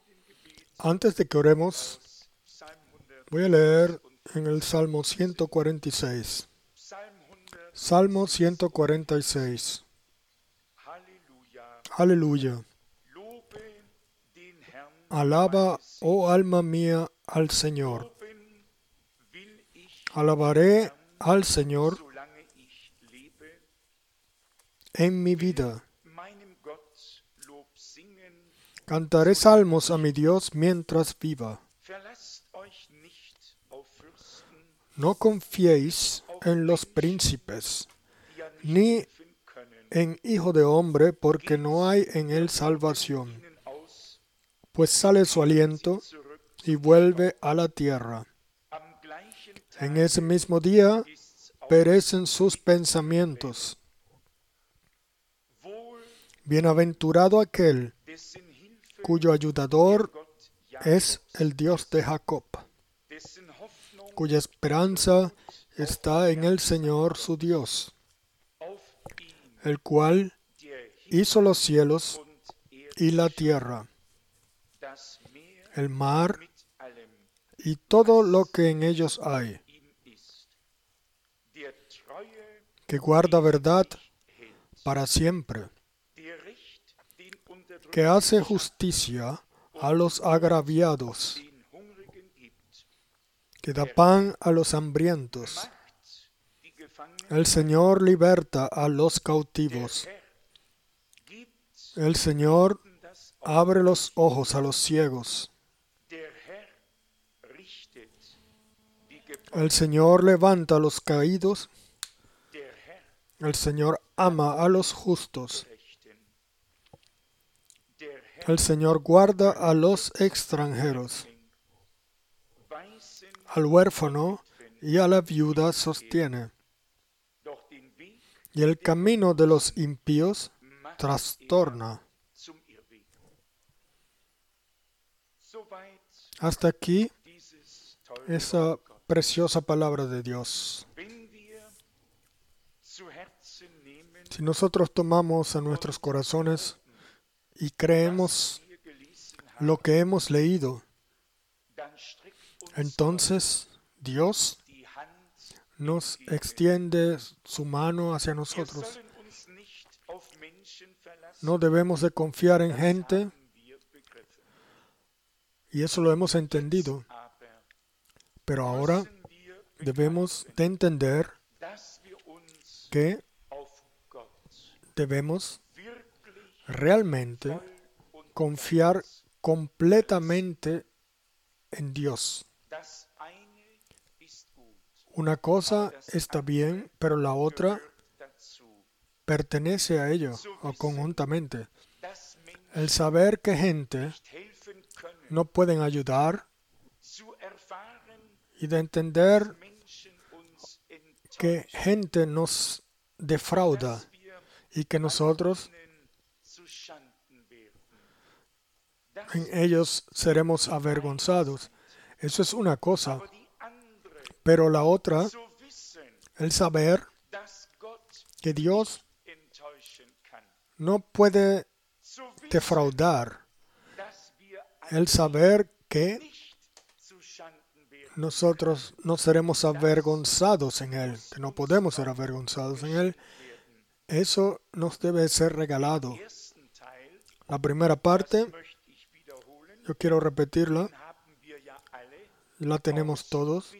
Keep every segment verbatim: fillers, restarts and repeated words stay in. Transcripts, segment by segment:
Antes de que oremos, voy a leer en el Salmo ciento cuarenta y seis. Salmo ciento cuarenta y seis. Aleluya. Alaba, oh alma mía, al Señor. Alabaré al Señor en mi vida. Cantaré salmos a mi Dios mientras viva. No confiéis en los príncipes, ni en hijo de hombre, porque no hay en él salvación. Pues sale su aliento y vuelve a la tierra. En ese mismo día perecen sus pensamientos. Bienaventurado aquel cuyo ayudador es el Dios de Jacob, cuya esperanza está en el Señor su Dios, el cual hizo los cielos y la tierra, el mar y todo lo que en ellos hay, que guarda verdad para siempre, que hace justicia a los agraviados, que da pan a los hambrientos. El Señor liberta a los cautivos. El Señor abre los ojos a los ciegos. El Señor levanta a los caídos. El Señor ama a los justos. El Señor guarda a los extranjeros. Al huérfano y a la viuda sostiene. Y el camino de los impíos trastorna. Hasta aquí esa preciosa palabra de Dios. Si nosotros tomamos a nuestros corazones y creemos lo que hemos leído, entonces Dios nos extiende su mano hacia nosotros. No debemos de confiar en gente, y eso lo hemos entendido. Pero ahora debemos de entender que debemos realmente confiar completamente en Dios. Una cosa está bien, pero la otra pertenece a ello, o conjuntamente. El saber que gente no pueden ayudar y de entender que gente nos defrauda y que nosotros en ellos seremos avergonzados. Eso es una cosa. Pero la otra, el saber que Dios no puede defraudar. El saber que nosotros no seremos avergonzados en Él, que no podemos ser avergonzados en Él, eso nos debe ser regalado. La primera parte, yo quiero repetirla, la tenemos todos,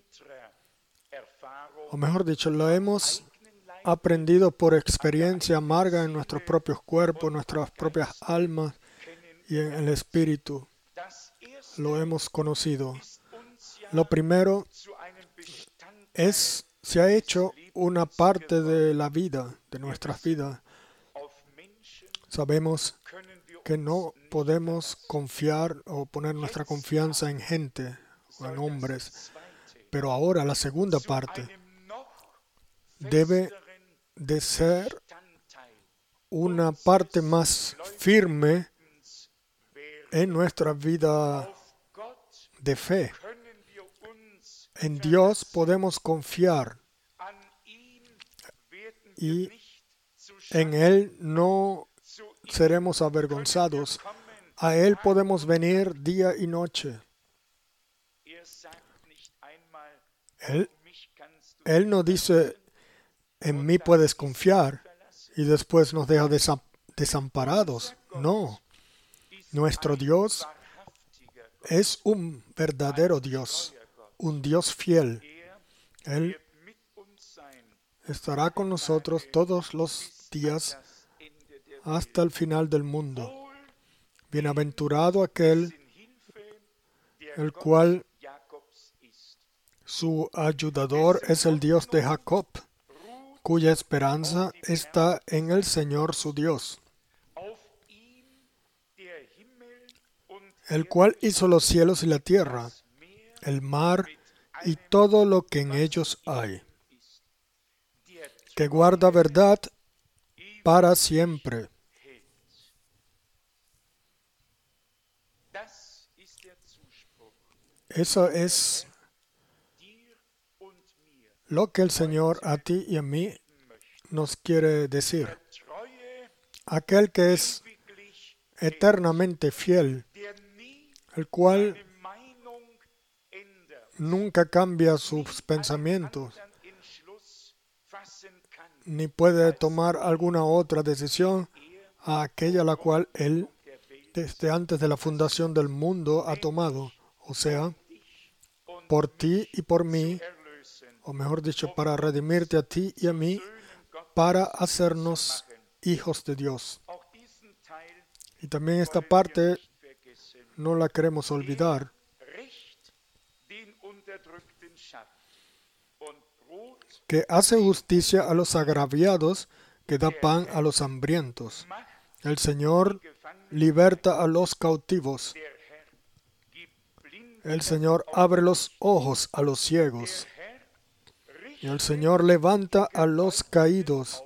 o mejor dicho, la hemos aprendido por experiencia amarga en nuestros propios cuerpos, nuestras propias almas y en el espíritu. Lo hemos conocido. Lo primero es, se ha hecho una parte de la vida, de nuestras vidas. Sabemos que no podemos confiar o poner nuestra confianza en gente o en hombres. Pero ahora la segunda parte debe de ser una parte más firme en nuestra vida de fe. En Dios podemos confiar y en Él no seremos avergonzados A Él podemos venir día y noche. Él, Él no dice, en mí puedes confiar, y después nos deja desam- desamparados. No. Nuestro Dios es un verdadero Dios, un Dios fiel. Él estará con nosotros todos los días hasta el final del mundo. Bienaventurado aquel el cual su ayudador es el Dios de Jacob, cuya esperanza está en el Señor su Dios, el cual hizo los cielos y la tierra, el mar y todo lo que en ellos hay, que guarda verdad para siempre. Eso es lo que el Señor a ti y a mí nos quiere decir. Aquel que es eternamente fiel, el cual nunca cambia sus pensamientos, ni puede tomar alguna otra decisión a aquella la cual Él, desde antes de la fundación del mundo, ha tomado. O sea, por ti y por mí, o mejor dicho, para redimirte a ti y a mí, para hacernos hijos de Dios. Y también esta parte no la queremos olvidar. Que hace justicia a los agraviados, que da pan a los hambrientos. El Señor liberta a los cautivos. El Señor abre los ojos a los ciegos. Y el Señor levanta a los caídos.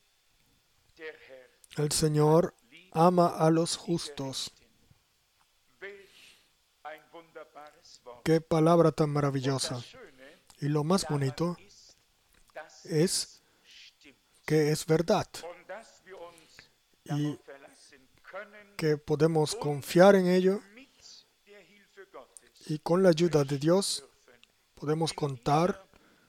El Señor ama a los justos. Qué palabra tan maravillosa. Y lo más bonito es que es verdad. Y que podemos confiar en ello. Y con la ayuda de Dios podemos contar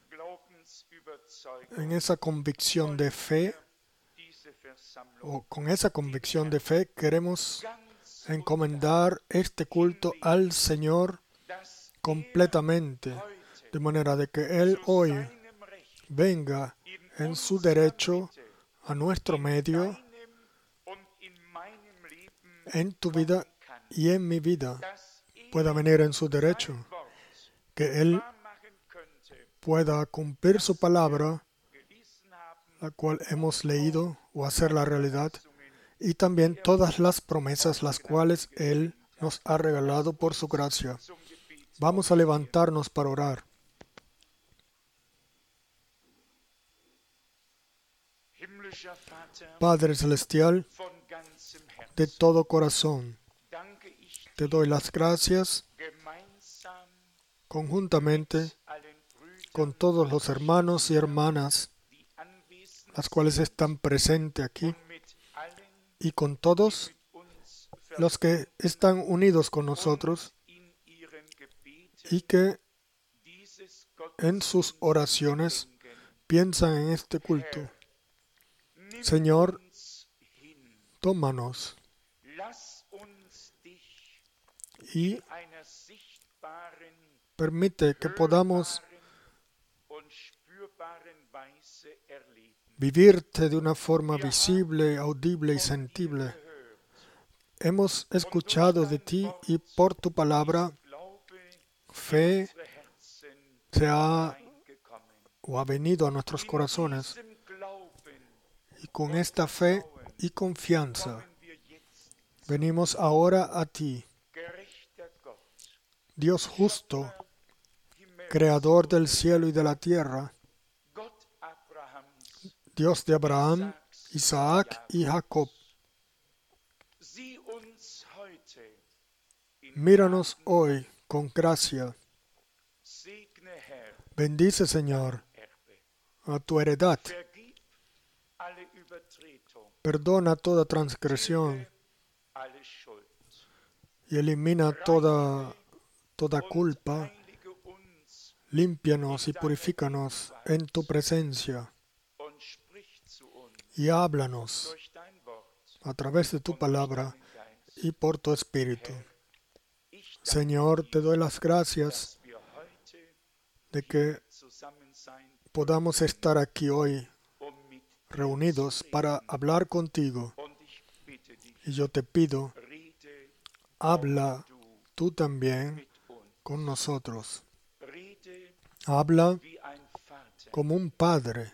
en esa convicción de fe. O con esa convicción de fe queremos encomendar este culto al Señor completamente, de manera de que Él hoy venga en su derecho a nuestro medio, en tu vida y en mi vida, pueda venir en su derecho, que Él pueda cumplir su palabra, la cual hemos leído, o hacer la realidad, y también todas las promesas las cuales Él nos ha regalado por su gracia. Vamos a levantarnos para orar. Padre Celestial, de todo corazón, te doy las gracias conjuntamente con todos los hermanos y hermanas, las cuales están presentes aquí, y con todos los que están unidos con nosotros y que en sus oraciones piensan en este culto. Señor, tómanos y permite que podamos vivirte de una forma visible, audible y sentible. Hemos escuchado de ti y por tu palabra fe se ha o ha venido a nuestros corazones. Y con esta fe y confianza venimos ahora a ti, Dios justo, creador del cielo y de la tierra, Dios de Abraham, Isaac y Jacob. Míranos hoy con gracia. Bendice, Señor, a tu heredad. Perdona toda transgresión y elimina toda, toda culpa. Límpianos y purifícanos en tu presencia y háblanos a través de tu palabra y por tu Espíritu. Señor, te doy las gracias de que podamos estar aquí hoy reunidos para hablar contigo. Y yo te pido, habla tú también con nosotros. Habla como un padre.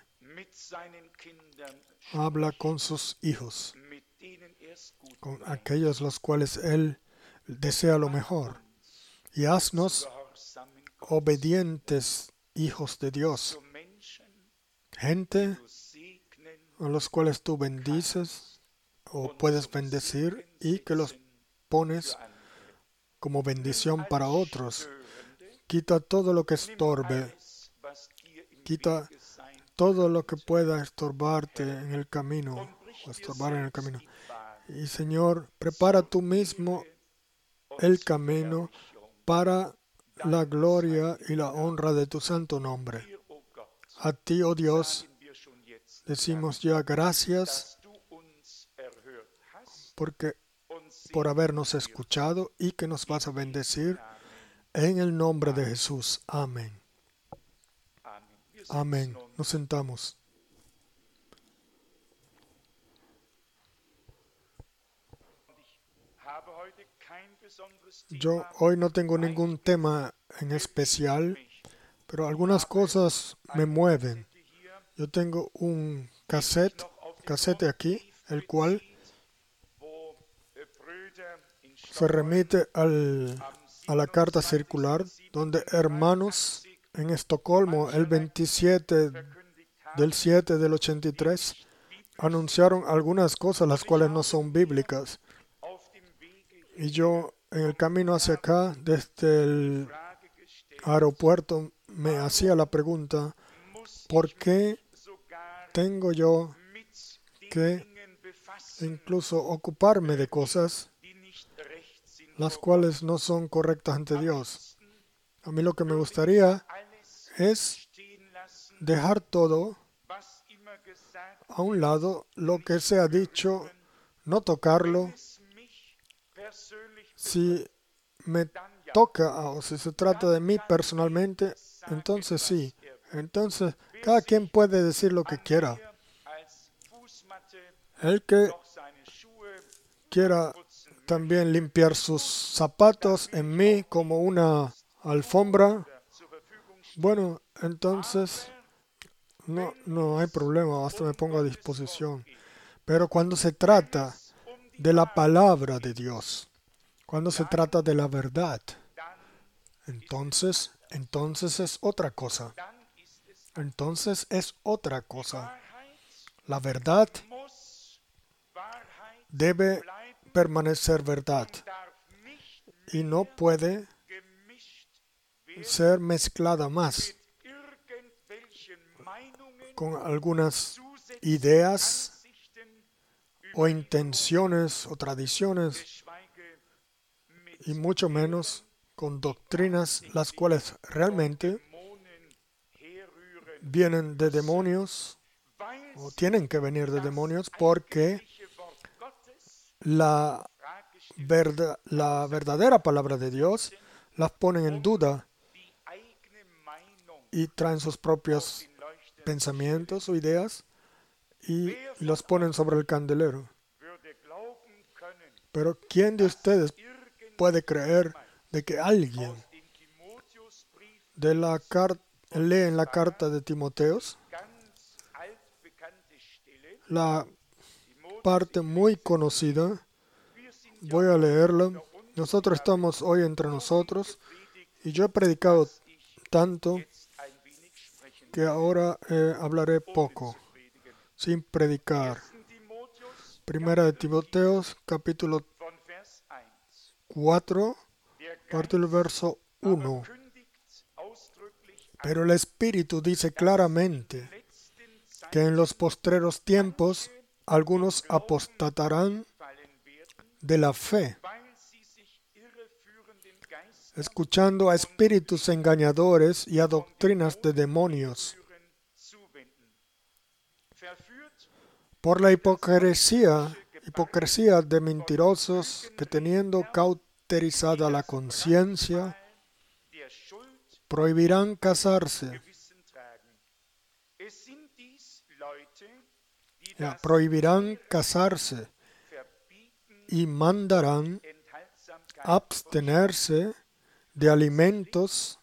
Habla con sus hijos, con aquellos los cuales Él desea lo mejor. Y haznos obedientes hijos de Dios. Gente a los cuales tú bendices o puedes bendecir y que los pones como bendición para otros. Quita todo lo que estorbe. Quita todo lo que pueda estorbarte en el camino o estorbar en el camino. Y Señor, prepara tú mismo el camino para la gloria y la honra de tu santo nombre. A ti, oh Dios, decimos ya gracias porque, por habernos escuchado y que nos vas a bendecir en el nombre de Jesús. Amén. Amén. Nos sentamos. Yo hoy no tengo ningún tema en especial, pero algunas cosas me mueven. Yo tengo un cassette, cassette aquí, el cual se remite al, a la carta circular, donde hermanos en Estocolmo, el veintisiete del siete del ochenta y tres, anunciaron algunas cosas las cuales no son bíblicas. Y yo, en el camino hacia acá, desde el aeropuerto, me hacía la pregunta, ¿por qué tengo yo que incluso ocuparme de cosas las cuales no son correctas ante Dios? A mí lo que me gustaría es dejar todo a un lado, lo que se ha dicho, no tocarlo. Si me toca o si se trata de mí personalmente, entonces sí. Entonces, cada quien puede decir lo que quiera. El que quiera también limpiar sus zapatos en mí como una alfombra, bueno, entonces no, no hay problema, hasta me pongo a disposición. Pero cuando se trata de la palabra de Dios, cuando se trata de la verdad, entonces, entonces es otra cosa. Entonces es otra cosa. La verdad debe permanecer verdad y no puede ser mezclada más con algunas ideas o intenciones o tradiciones, y mucho menos con doctrinas las cuales realmente vienen de demonios o tienen que venir de demonios, porque la, verdad, la verdadera palabra de Dios las ponen en duda y traen sus propios pensamientos o ideas y los ponen sobre el candelero. Pero ¿quién de ustedes puede creer de que alguien de la carta lee en la carta de Timoteos la parte muy conocida? Voy a leerla. Nosotros estamos hoy entre nosotros y yo he predicado tanto que ahora eh, hablaré poco, sin predicar. Primera de Timoteos, capítulo cuatro, parte del verso uno. Pero el Espíritu dice claramente que en los postreros tiempos algunos apostatarán de la fe, escuchando a espíritus engañadores y a doctrinas de demonios, por la hipocresía, hipocresía de mentirosos que teniendo cauterizada la conciencia, prohibirán casarse. Ya, prohibirán casarse y mandarán abstenerse de alimentos.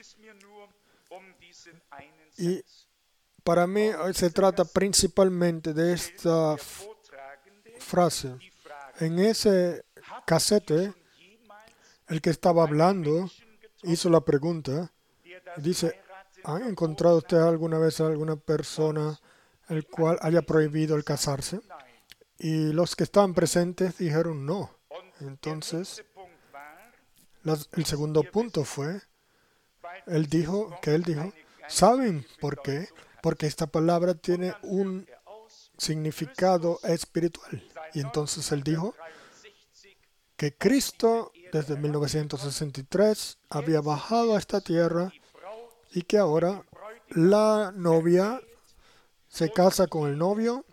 Y para mí hoy se trata principalmente de esta f- frase. En ese casete, el que estaba hablando hizo la pregunta. Dice, ¿han encontrado usted alguna vez a alguna persona el cual haya prohibido el casarse? Y los que estaban presentes dijeron no. Entonces, las- el segundo punto fue, él dijo, que él dijo, ¿saben por qué? Porque esta palabra tiene un significado espiritual. Y entonces él dijo que Cristo desde mil novecientos sesenta y tres había bajado a esta tierra y que ahora la novia se casa con el novio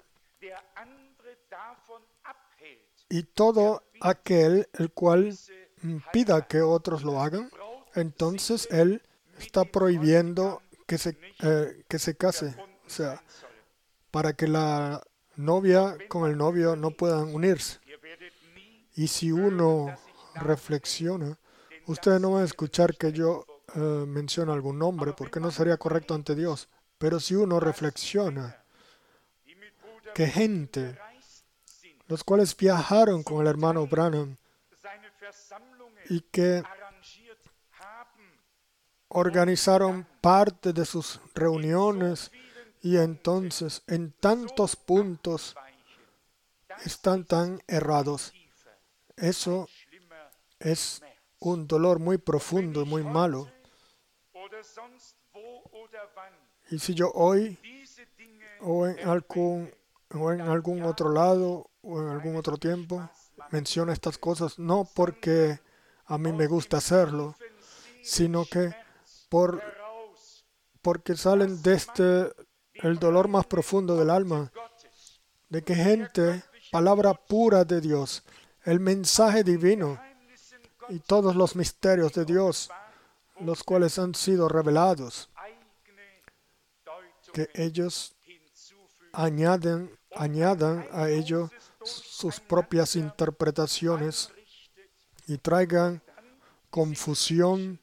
y todo aquel el cual impida que otros lo hagan, entonces él está prohibiendo que se, eh, que se case. O sea, para que la novia con el novio no puedan unirse. Y si uno reflexiona, ustedes no van a escuchar que yo eh, mencione algún nombre, porque no sería correcto ante Dios. Pero si uno reflexiona que gente, los cuales viajaron con el hermano Branham y que organizaron parte de sus reuniones y entonces en tantos puntos están tan errados. Eso es un dolor muy profundo y muy malo. Y si yo hoy o en algún, o en algún otro lado o en algún otro tiempo menciono estas cosas, no porque a mí me gusta hacerlo, sino que por, porque salen desde el dolor más profundo del alma, de que gente, palabra pura de Dios, el mensaje divino y todos los misterios de Dios, los cuales han sido revelados, que ellos añaden, añadan a ello sus propias interpretaciones y traigan confusión.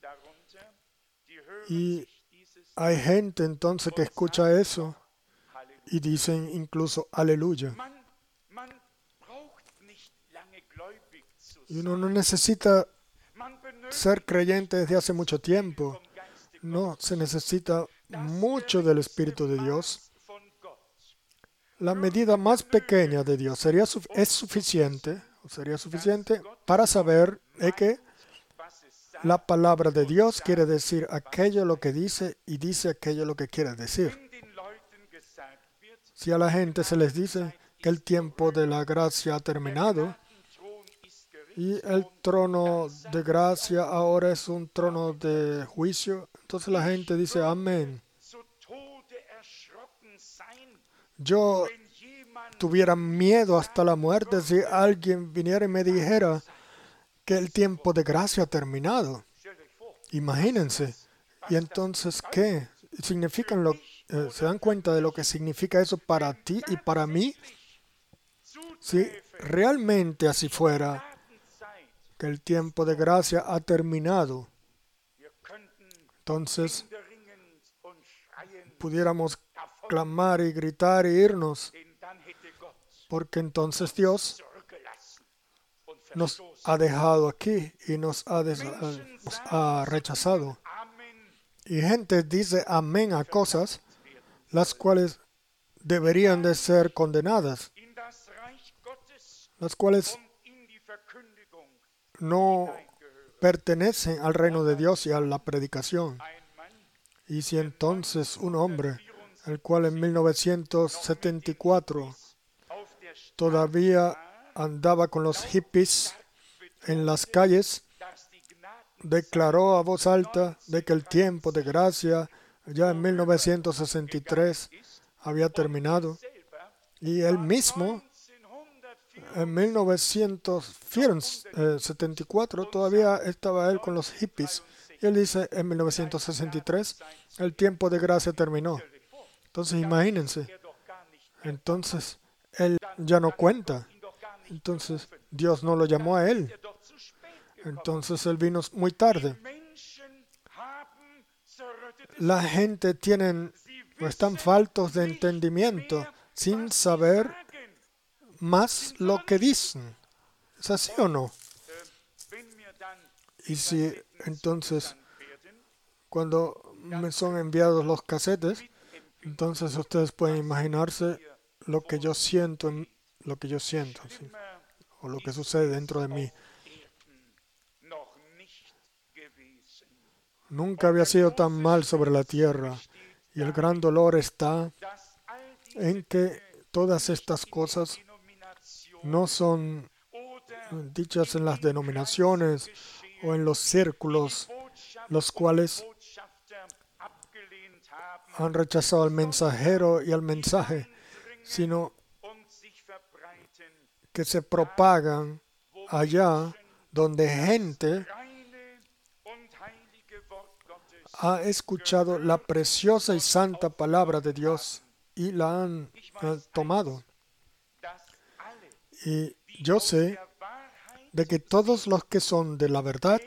Y hay gente entonces que escucha eso y dicen incluso aleluya. Y uno no necesita ser creyente desde hace mucho tiempo. No se necesita mucho del Espíritu de Dios. La medida más pequeña de Dios sería, es suficiente, sería suficiente para saber de que la palabra de Dios quiere decir aquello lo que dice y dice aquello lo que quiere decir. Si a la gente se les dice que el tiempo de la gracia ha terminado y el trono de gracia ahora es un trono de juicio, entonces la gente dice amén. Yo tuviera miedo hasta la muerte si alguien viniera y me dijera que el tiempo de gracia ha terminado. Imagínense. ¿Y entonces qué? ¿Significan lo, eh, ¿Se dan cuenta de lo que significa eso para ti y para mí? Si realmente así fuera, que el tiempo de gracia ha terminado, entonces pudiéramos clamar y gritar e irnos, porque entonces Dios nos ha dejado aquí y nos ha, des, nos ha rechazado. Y gente dice amén a cosas las cuales deberían de ser condenadas, las cuales no pertenecen al reino de Dios y a la predicación. Y si entonces un hombre, el cual en mil novecientos setenta y cuatro todavía andaba con los hippies en las calles declaró a voz alta de que el tiempo de gracia ya en mil novecientos sesenta y tres había terminado. Y él mismo, en mil novecientos setenta y cuatro, todavía estaba él con los hippies. Y él dice, en mil novecientos sesenta y tres, el tiempo de gracia terminó. Entonces, imagínense. Entonces, él ya no cuenta. Entonces, Dios no lo llamó a él. Entonces, él vino muy tarde. La gente tienen, están faltos de entendimiento, sin saber más lo que dicen. ¿Es así o no? Y si entonces, cuando me son enviados los casetes, entonces ustedes pueden imaginarse lo que yo siento, lo que yo siento, ¿sí? O lo que sucede dentro de mí. Nunca había sido tan mal sobre la tierra, y el gran dolor está en que todas estas cosas no son dichas en las denominaciones o en los círculos, los cuales han rechazado al mensajero y al mensaje, sino que se propagan allá donde gente ha escuchado la preciosa y santa palabra de Dios y la han uh, tomado. Y yo sé de que todos los que son de la verdad,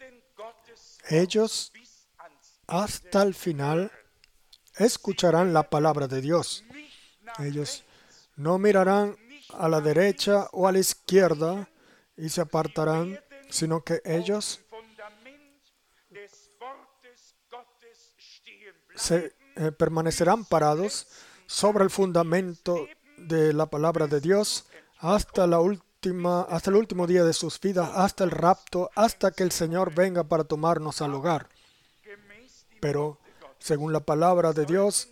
ellos hasta el final escucharán la palabra de Dios. Ellos no mirarán a la derecha o a la izquierda y se apartarán, sino que ellos se eh, permanecerán parados sobre el fundamento de la palabra de Dios hasta la última, hasta el último día de sus vidas, hasta el rapto, hasta que el Señor venga para tomarnos al hogar. Pero según la palabra de Dios,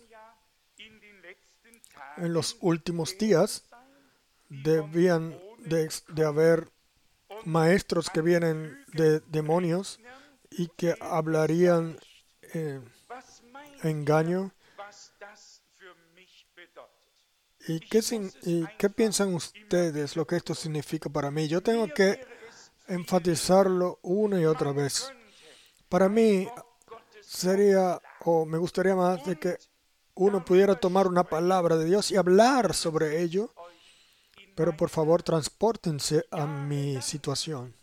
en los últimos días debían de, de haber maestros que vienen de demonios y que hablarían eh, engaño. ¿Y qué, ¿Y qué piensan ustedes lo que esto significa para mí? Yo tengo que enfatizarlo una y otra vez. Para mí sería, o me gustaría más de que uno pudiera tomar una palabra de Dios y hablar sobre ello, pero por favor transpórtense a mi situación.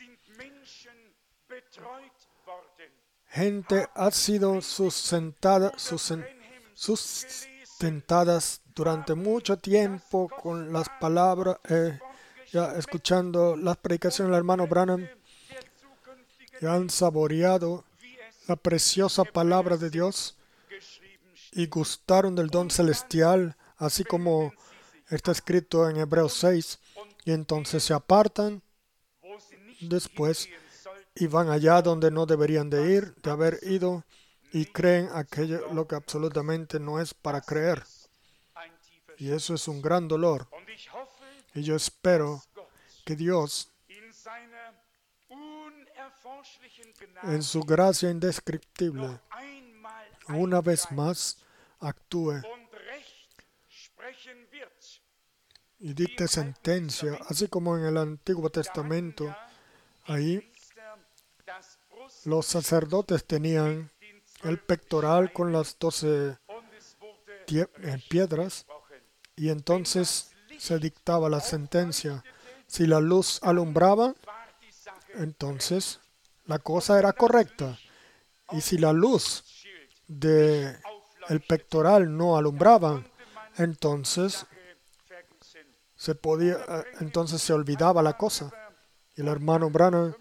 Gente ha sido sustentada, sustentadas durante mucho tiempo con las palabras, eh, ya escuchando las predicaciones del hermano Branham, y han saboreado la preciosa palabra de Dios y gustaron del don celestial, así como está escrito en Hebreos seis, y entonces se apartan después y van allá donde no deberían de ir, de haber ido, y creen aquello lo que absolutamente no es para creer. Y eso es un gran dolor. Y yo espero que Dios, en su gracia indescriptible, una vez más actúe y dicte sentencia, así como en el Antiguo Testamento. Ahí los sacerdotes tenían el pectoral con las doce piedras y entonces se dictaba la sentencia. Si la luz alumbraba, entonces la cosa era correcta. Y si la luz del pectoral no alumbraba, entonces se podía, entonces se olvidaba la cosa. Y el hermano Branham,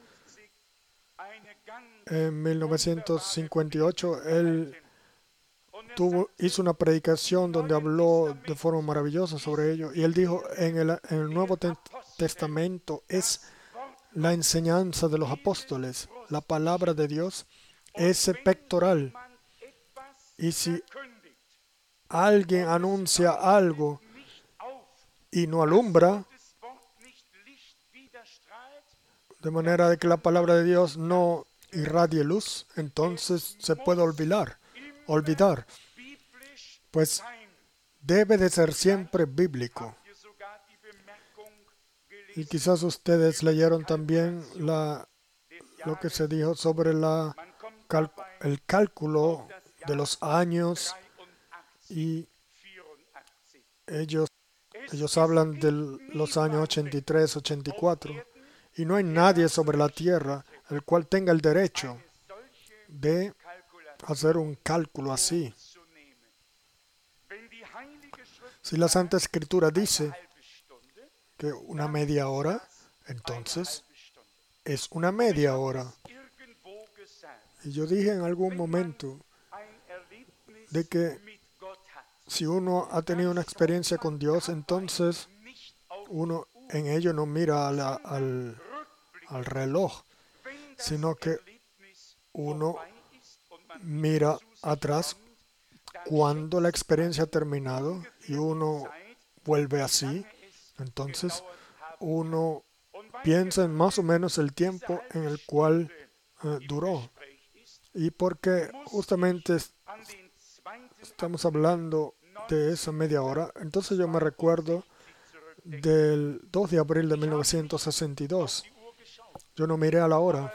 en mil novecientos cincuenta y ocho, él tuvo, hizo una predicación donde habló de forma maravillosa sobre ello. Y él dijo, en el, en el Nuevo Testamento es la enseñanza de los apóstoles. La palabra de Dios es pectoral. Y si alguien anuncia algo y no alumbra, de manera de que la palabra de Dios no irradie luz, entonces se puede olvidar, olvidar, pues debe de ser siempre bíblico. Y quizás ustedes leyeron también la, lo que se dijo sobre la, cal- el cálculo de los años, y ellos, ellos hablan de los años ochenta y tres, ochenta y cuatro, y no hay nadie sobre la tierra el cual tenga el derecho de hacer un cálculo así. Si la Santa Escritura dice que una media hora, entonces es una media hora. Y yo dije en algún momento de que si uno ha tenido una experiencia con Dios, entonces uno en ello no mira a la- al, al reloj, sino que uno mira atrás cuando la experiencia ha terminado y uno vuelve así. Entonces uno piensa en más o menos el tiempo en el cual eh, duró. Y porque justamente es- estamos hablando de esa media hora, entonces yo me recuerdo del dos de abril de mil novecientos sesenta y dos. Yo no miré a la hora,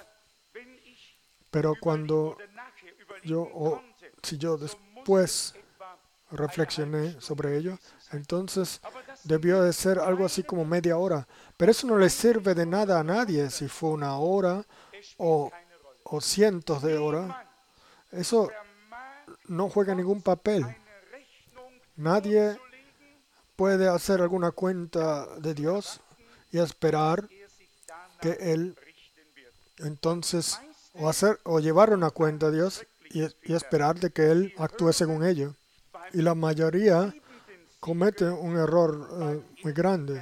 pero cuando yo, o si yo después reflexioné sobre ello, entonces debió de ser algo así como media hora. Pero eso no le sirve de nada a nadie si fue una hora o, o cientos de horas. Eso no juega ningún papel. Nadie puede hacer alguna cuenta de Dios y esperar que Él entonces o hacer o llevar una cuenta a Dios y, y esperar de que Él actúe según ello. Y la mayoría comete un error eh, muy grande.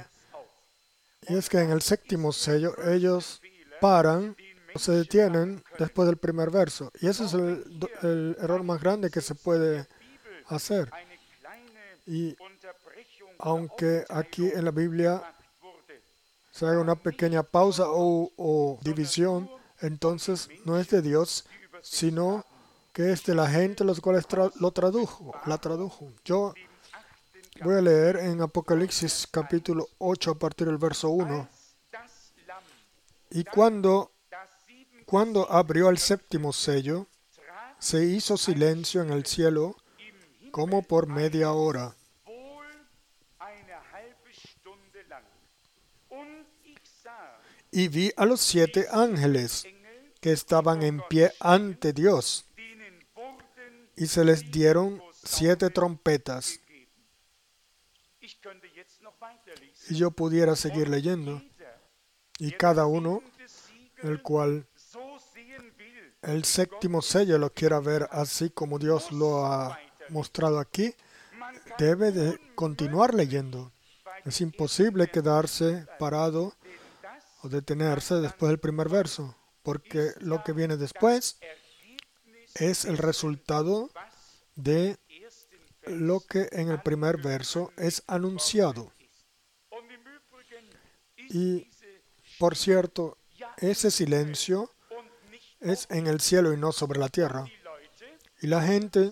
Y es que en el séptimo sello ellos paran o se detienen después del primer verso. Y ese es el, do- el error más grande que se puede hacer. Y aunque aquí en la Biblia se haga una pequeña pausa o, o división, entonces no es de Dios, sino que es de la gente los cuales tra- lo tradujo, la tradujo. Yo voy a leer en Apocalipsis capítulo ocho a partir del verso uno. Y cuando, cuando abrió el séptimo sello, se hizo silencio en el cielo como por media hora. Y vi a los siete ángeles que estaban en pie ante Dios, y se les dieron siete trompetas. Y yo pudiera seguir leyendo, y cada uno, el cual el séptimo sello lo quiera ver así como Dios lo ha mostrado aquí, debe de continuar leyendo. Es imposible quedarse parado o detenerse después del primer verso, porque lo que viene después es el resultado de lo que en el primer verso es anunciado. Y, por cierto, ese silencio es en el cielo y no sobre la tierra. Y la gente,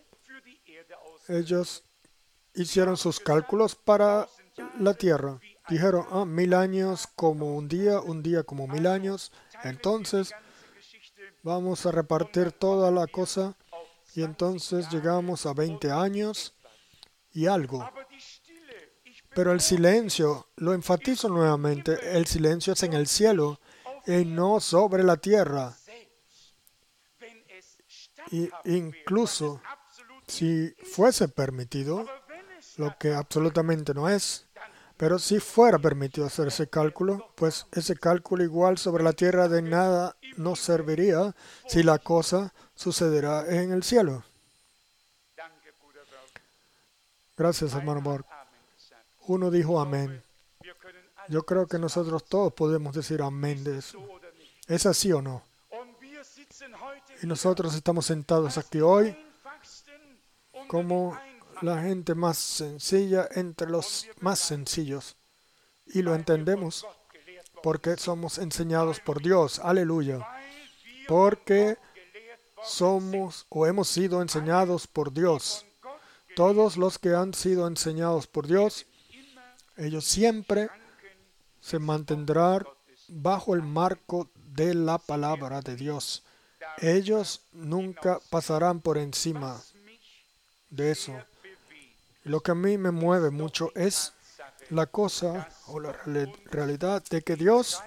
ellos hicieron sus cálculos para la tierra. Dijeron, ah, mil años como un día, un día como mil años. Entonces vamos a repartir toda la cosa y entonces llegamos a veinte años y algo. Pero el silencio, lo enfatizo nuevamente, el silencio es en el cielo y no sobre la tierra. Y incluso si fuese permitido, lo que absolutamente no es, pero si fuera permitido hacer ese cálculo, pues ese cálculo igual sobre la tierra de nada nos serviría si la cosa sucederá en el cielo. Gracias, hermano Borg. Uno dijo amén. Yo creo que nosotros todos podemos decir amén de eso. ¿Es así o no? Y nosotros estamos sentados aquí hoy como la gente más sencilla entre los más sencillos. Y lo entendemos porque somos enseñados por Dios. Aleluya. porque somos o hemos sido enseñados por Dios. Todos los que han sido enseñados por Dios, ellos siempre se mantendrán bajo el marco de la palabra de Dios. Ellos nunca pasarán por encima de eso. Lo que a mí me mueve mucho es la cosa o la realidad de que Dios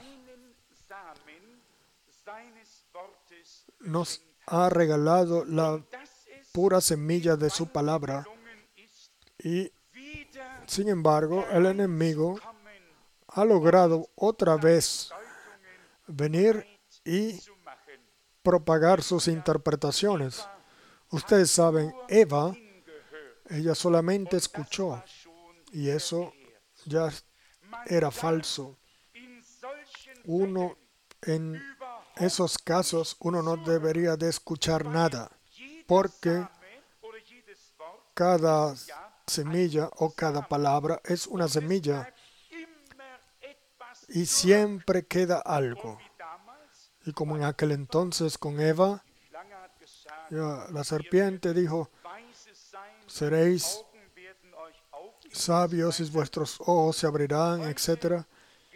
nos ha regalado la pura semilla de su palabra y, sin embargo, el enemigo ha logrado otra vez venir y propagar sus interpretaciones. Ustedes saben, Eva, ella solamente escuchó y eso ya era falso. Uno, en esos casos, uno no debería de escuchar nada, porque cada semilla o cada palabra es una semilla y siempre queda algo. Y como en aquel entonces con Eva, ya, la serpiente dijo, seréis sabios y vuestros ojos se abrirán, etcétera.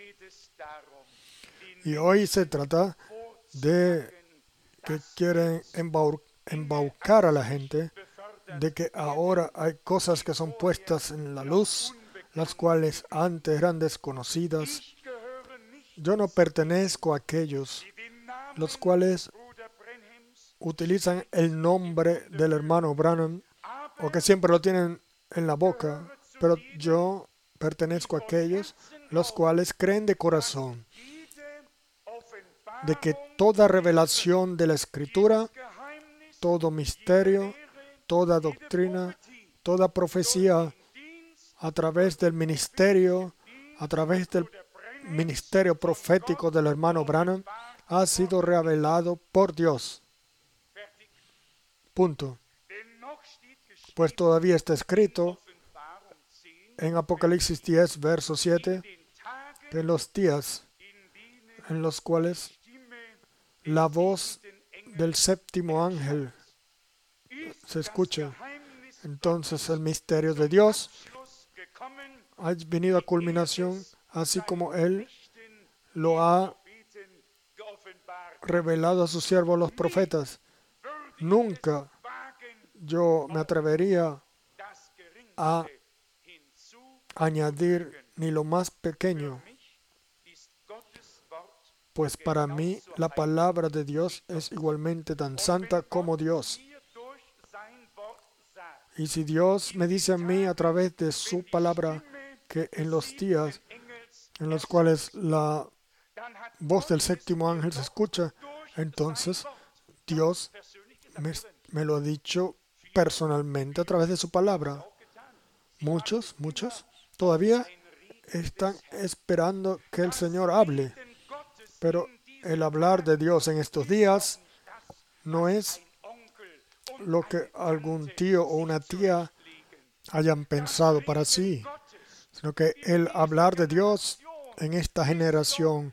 Y hoy se trata de que quieren embau- embaucar a la gente, de que ahora hay cosas que son puestas en la luz, las cuales antes eran desconocidas. Yo no pertenezco a aquellos los cuales utilizan el nombre del hermano Branham o que siempre lo tienen en la boca, pero yo pertenezco a aquellos los cuales creen de corazón de que toda revelación de la Escritura, todo misterio, toda doctrina, toda profecía, a través del ministerio, a través del ministerio profético del hermano Branham, ha sido revelado por Dios. Punto. Pues todavía está escrito en Apocalipsis diez, verso siete, que en los días en los cuales la voz del séptimo ángel se escucha, entonces el misterio de Dios ha venido a culminación, así como Él lo ha revelado a sus siervos los profetas. Nunca yo me atrevería a añadir ni lo más pequeño, pues para mí la palabra de Dios es igualmente tan santa como Dios. Y si Dios me dice a mí a través de su palabra que en los días en los cuales la voz del séptimo ángel se escucha, entonces Dios me, me lo ha dicho personalmente a través de su palabra. Muchos, muchos todavía están esperando que el Señor hable, pero el hablar de Dios en estos días no es lo que algún tío o una tía hayan pensado para sí, sino que el hablar de Dios en esta generación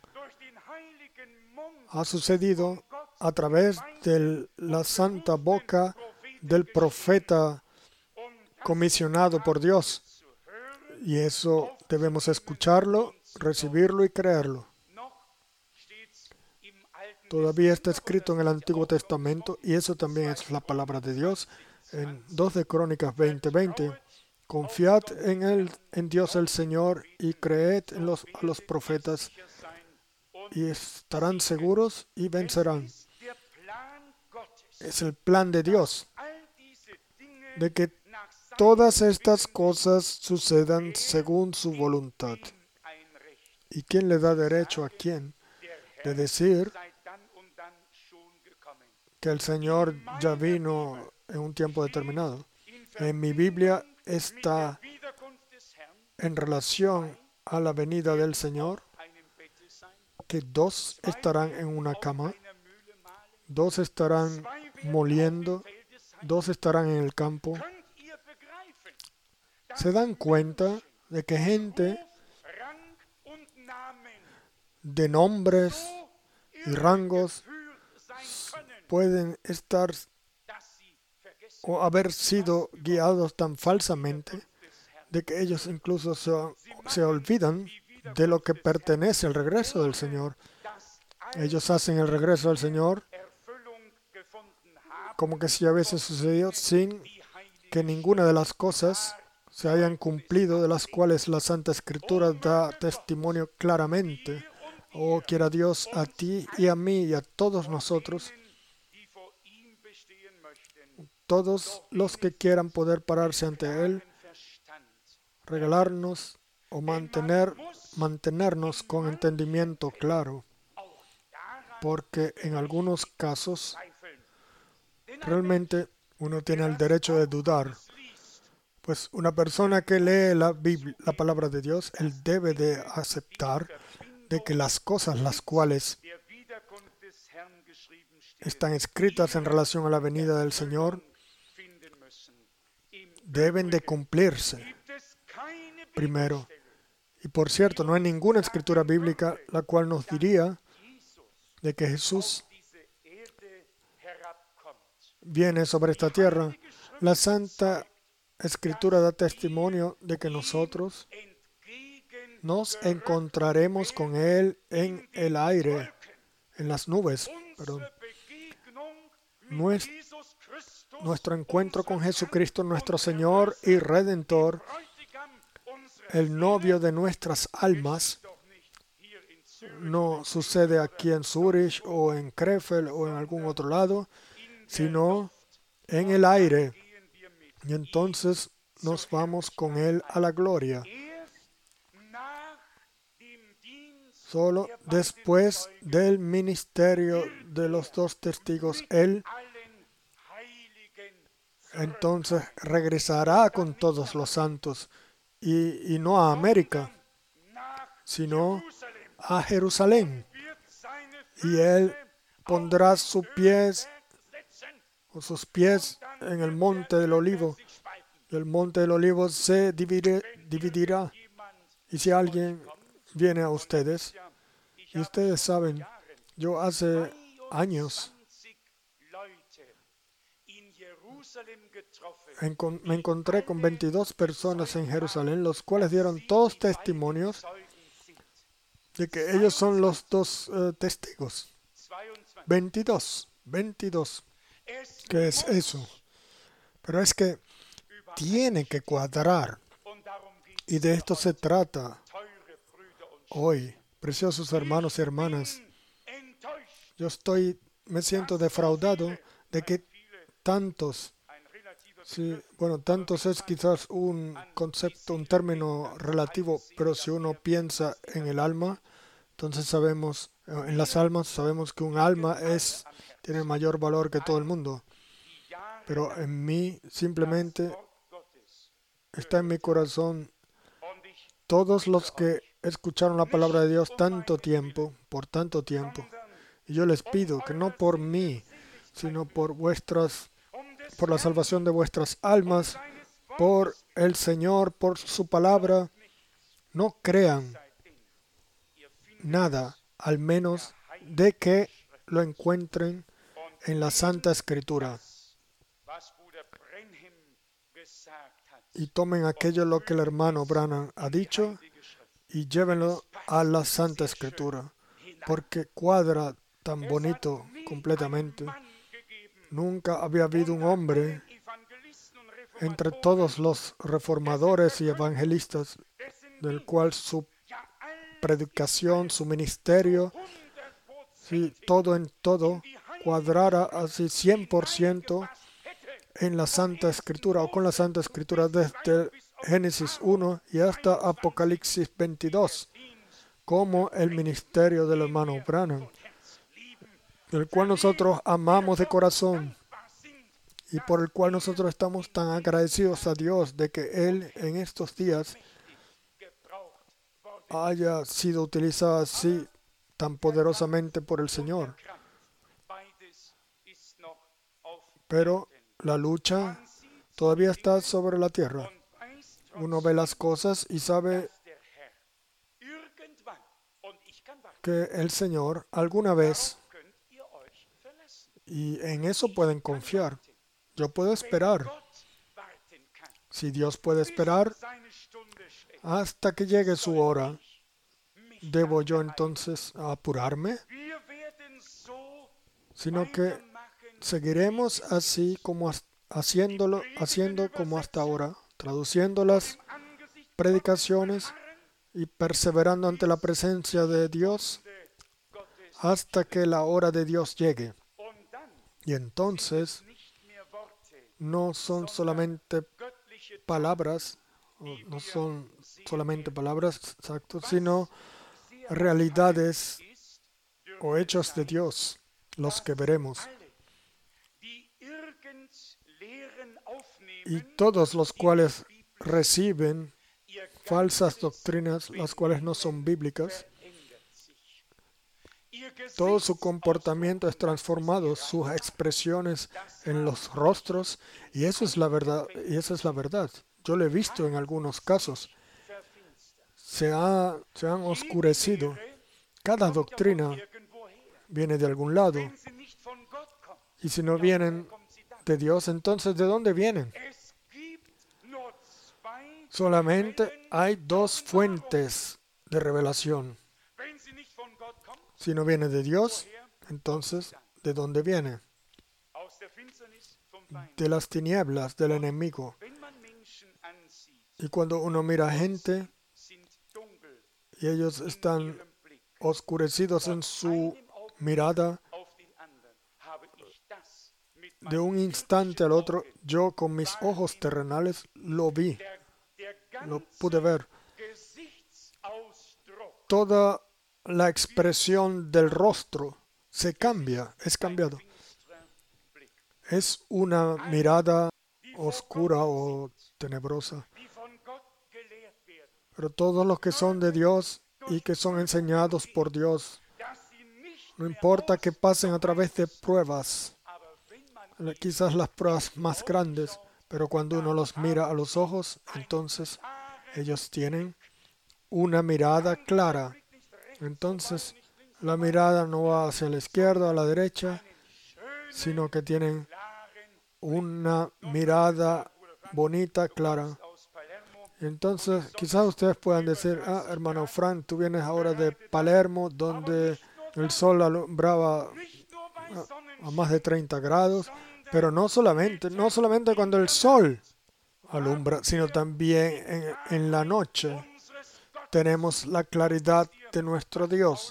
ha sucedido a través de la santa boca del profeta comisionado por Dios. Y eso debemos escucharlo, recibirlo y creerlo. Todavía está escrito en el Antiguo Testamento y eso también es la palabra de Dios. En dos de Crónicas veinte veinte, confiad en, él, en Dios el Señor y creed en los, a los profetas y estarán seguros y vencerán. Es el plan de Dios de que todas estas cosas sucedan según su voluntad. ¿Y quién le da derecho a quién de decir que el Señor ya vino en un tiempo determinado? En mi Biblia está en relación a la venida del Señor que dos estarán en una cama, dos estarán moliendo, dos estarán en el campo. ¿Se dan cuenta de que gente de nombres y rangos pueden estar o haber sido guiados tan falsamente de que ellos incluso se, se olvidan de lo que pertenece al regreso del Señor. Ellos hacen el regreso del Señor como que si ya hubiese sucedido sin que ninguna de las cosas se hayan cumplido de las cuales la Santa Escritura da testimonio claramente. Oh, quiera Dios a ti y a mí y a todos nosotros, todos los que quieran poder pararse ante Él, regalarnos o mantener, mantenernos con entendimiento claro, porque en algunos casos realmente uno tiene el derecho de dudar. Pues una persona que lee la Biblia, la palabra de Dios, él debe de aceptar de que las cosas las cuales están escritas en relación a la venida del Señor deben de cumplirse primero. Y por cierto, no hay ninguna escritura bíblica la cual nos diría de que Jesús viene sobre esta tierra. La Santa Escritura da testimonio de que nosotros nos encontraremos con Él en el aire, en las nubes. Perdón. Nuestro encuentro con Jesucristo, nuestro Señor y Redentor, el novio de nuestras almas, no sucede aquí en Zurich o en Krefeld o en algún otro lado, sino en el aire. Y entonces nos vamos con Él a la gloria. Solo después del ministerio de los dos testigos, Él entonces regresará con todos los santos y, y no a América, sino a Jerusalén. Y Él pondrá sus pies o sus pies en el monte del Olivo. Y el monte del Olivo se divide, dividirá. Y si alguien viene a ustedes, y ustedes saben, yo hace años encon- me encontré con veintidós personas en Jerusalén, los cuales dieron todos testimonios de que ellos son los dos uh, testigos. veintidós, veintidós. ¿Qué es eso? Pero es que tiene que cuadrar. Y de esto se trata hoy, preciosos hermanos y hermanas. Yo estoy, me siento defraudado de que tantos, sí, bueno, tantos es quizás un concepto, un término relativo, pero si uno piensa en el alma, entonces sabemos, en las almas, sabemos que un alma es, tiene mayor valor que todo el mundo. Pero en mí simplemente está en mi corazón todos los que escucharon la palabra de Dios tanto tiempo, por tanto tiempo. Y yo les pido que no por mí, sino por vuestras, por la salvación de vuestras almas, por el Señor, por su palabra, no crean nada, al menos de que lo encuentren en la Santa Escritura. Y tomen aquello lo que el hermano Branham ha dicho y llévenlo a la Santa Escritura, porque cuadra tan bonito completamente. Nunca había habido un hombre entre todos los reformadores y evangelistas del cual su predicación, su ministerio, sí, todo en todo, cuadrara así cien por ciento en la Santa Escritura o con la Santa Escritura desde Génesis uno y hasta Apocalipsis veintidós, como el ministerio del hermano Branham, el cual nosotros amamos de corazón y por el cual nosotros estamos tan agradecidos a Dios de que Él en estos días haya sido utilizado así tan poderosamente por el Señor. Pero la lucha todavía está sobre la tierra. Uno ve las cosas y sabe que el Señor alguna vez Y en eso pueden confiar. Yo puedo esperar. Si Dios puede esperar hasta que llegue su hora, ¿debo yo entonces apurarme? Sino que seguiremos así como haciéndolo, haciendo como hasta ahora, traduciendo las predicaciones y perseverando ante la presencia de Dios hasta que la hora de Dios llegue. Y entonces no son solamente palabras, no son solamente palabras exactas, sino realidades o hechos de Dios los que veremos. Y todos los cuales reciben falsas doctrinas, las cuales no son bíblicas, todo su comportamiento es transformado, sus expresiones en los rostros, y eso es la verdad, y esa es la verdad. Yo lo he visto en algunos casos. Se, ha, se han oscurecido. Cada doctrina viene de algún lado. Y si no vienen de Dios, entonces ¿de dónde vienen? Solamente hay dos fuentes de revelación. Si no viene de Dios, entonces ¿de dónde viene? De las tinieblas del enemigo. Y cuando uno mira a gente y ellos están oscurecidos en su mirada, de un instante al otro, yo con mis ojos terrenales lo vi, lo pude ver. Toda la expresión del rostro se cambia, es cambiado. Es una mirada oscura o tenebrosa. Pero todos los que son de Dios y que son enseñados por Dios, no importa que pasen a través de pruebas, quizás las pruebas más grandes, pero cuando uno los mira a los ojos, entonces ellos tienen una mirada clara. Entonces la mirada no va hacia la izquierda o a la derecha, sino que tienen una mirada bonita, clara. Entonces, quizás ustedes puedan decir, ah, hermano Frank, tú vienes ahora de Palermo, donde el sol alumbraba a, a más de treinta grados, pero no solamente, no solamente cuando el sol alumbra, sino también en, en la noche tenemos la claridad de nuestro Dios.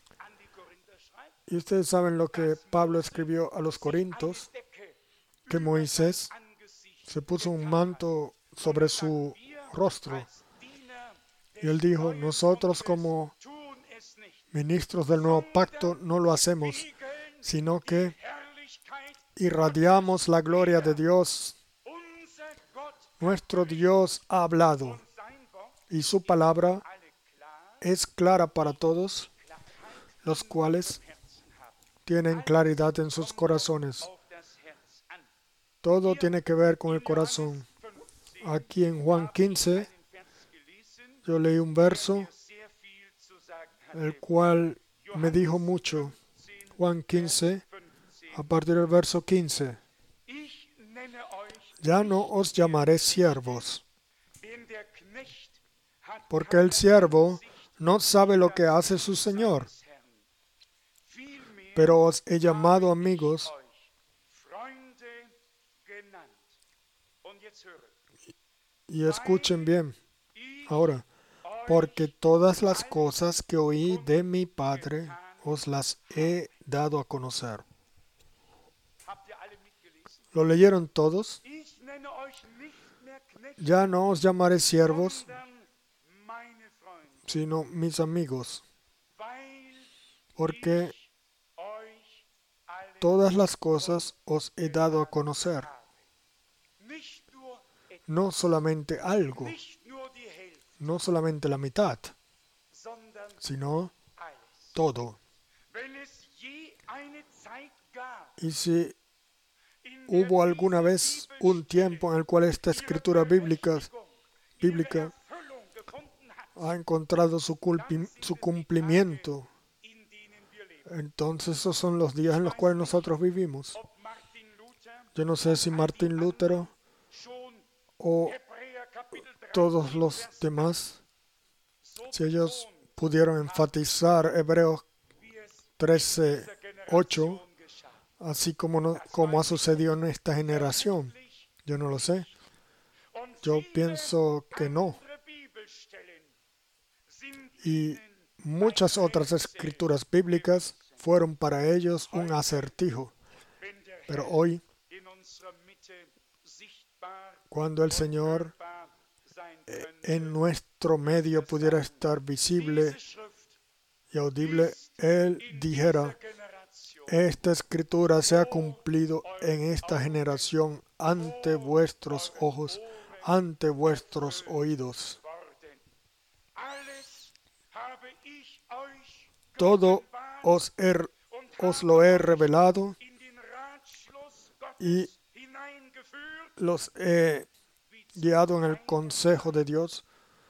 Y ustedes saben lo que Pablo escribió a los Corintios, que Moisés se puso un manto sobre su rostro. Y él dijo, nosotros como ministros del nuevo pacto no lo hacemos, sino que irradiamos la gloria de Dios. Nuestro Dios ha hablado y su palabra es clara para todos, los cuales tienen claridad en sus corazones. Todo tiene que ver con el corazón. Aquí en Juan quince, yo leí un verso, el cual me dijo mucho. Juan quince, a partir del verso quince. Ya no os llamaré siervos, porque el siervo no sabe lo que hace su Señor, pero os he llamado amigos. Y escuchen bien, ahora, porque todas las cosas que oí de mi Padre os las he dado a conocer. ¿Lo leyeron todos? Ya no os llamaré siervos, sino mis amigos, porque todas las cosas os he dado a conocer. No solamente algo, no solamente la mitad, sino todo. Y si hubo alguna vez un tiempo en el cual esta escritura bíblica, bíblica ha encontrado su, culpi, su cumplimiento Entonces esos son los días en los cuales nosotros vivimos. Yo no sé si Martín Lutero o todos los demás, si ellos pudieron enfatizar Hebreos trece ocho, así como, no, como ha sucedido en esta generación. Yo no lo sé. Yo pienso que no. Y muchas otras escrituras bíblicas fueron para ellos un acertijo. Pero hoy, cuando el Señor en nuestro medio pudiera estar visible y audible, Él dijera: esta escritura se ha cumplido en esta generación ante vuestros ojos, ante vuestros oídos. Todo os, he, os lo he revelado y los he guiado en el consejo de Dios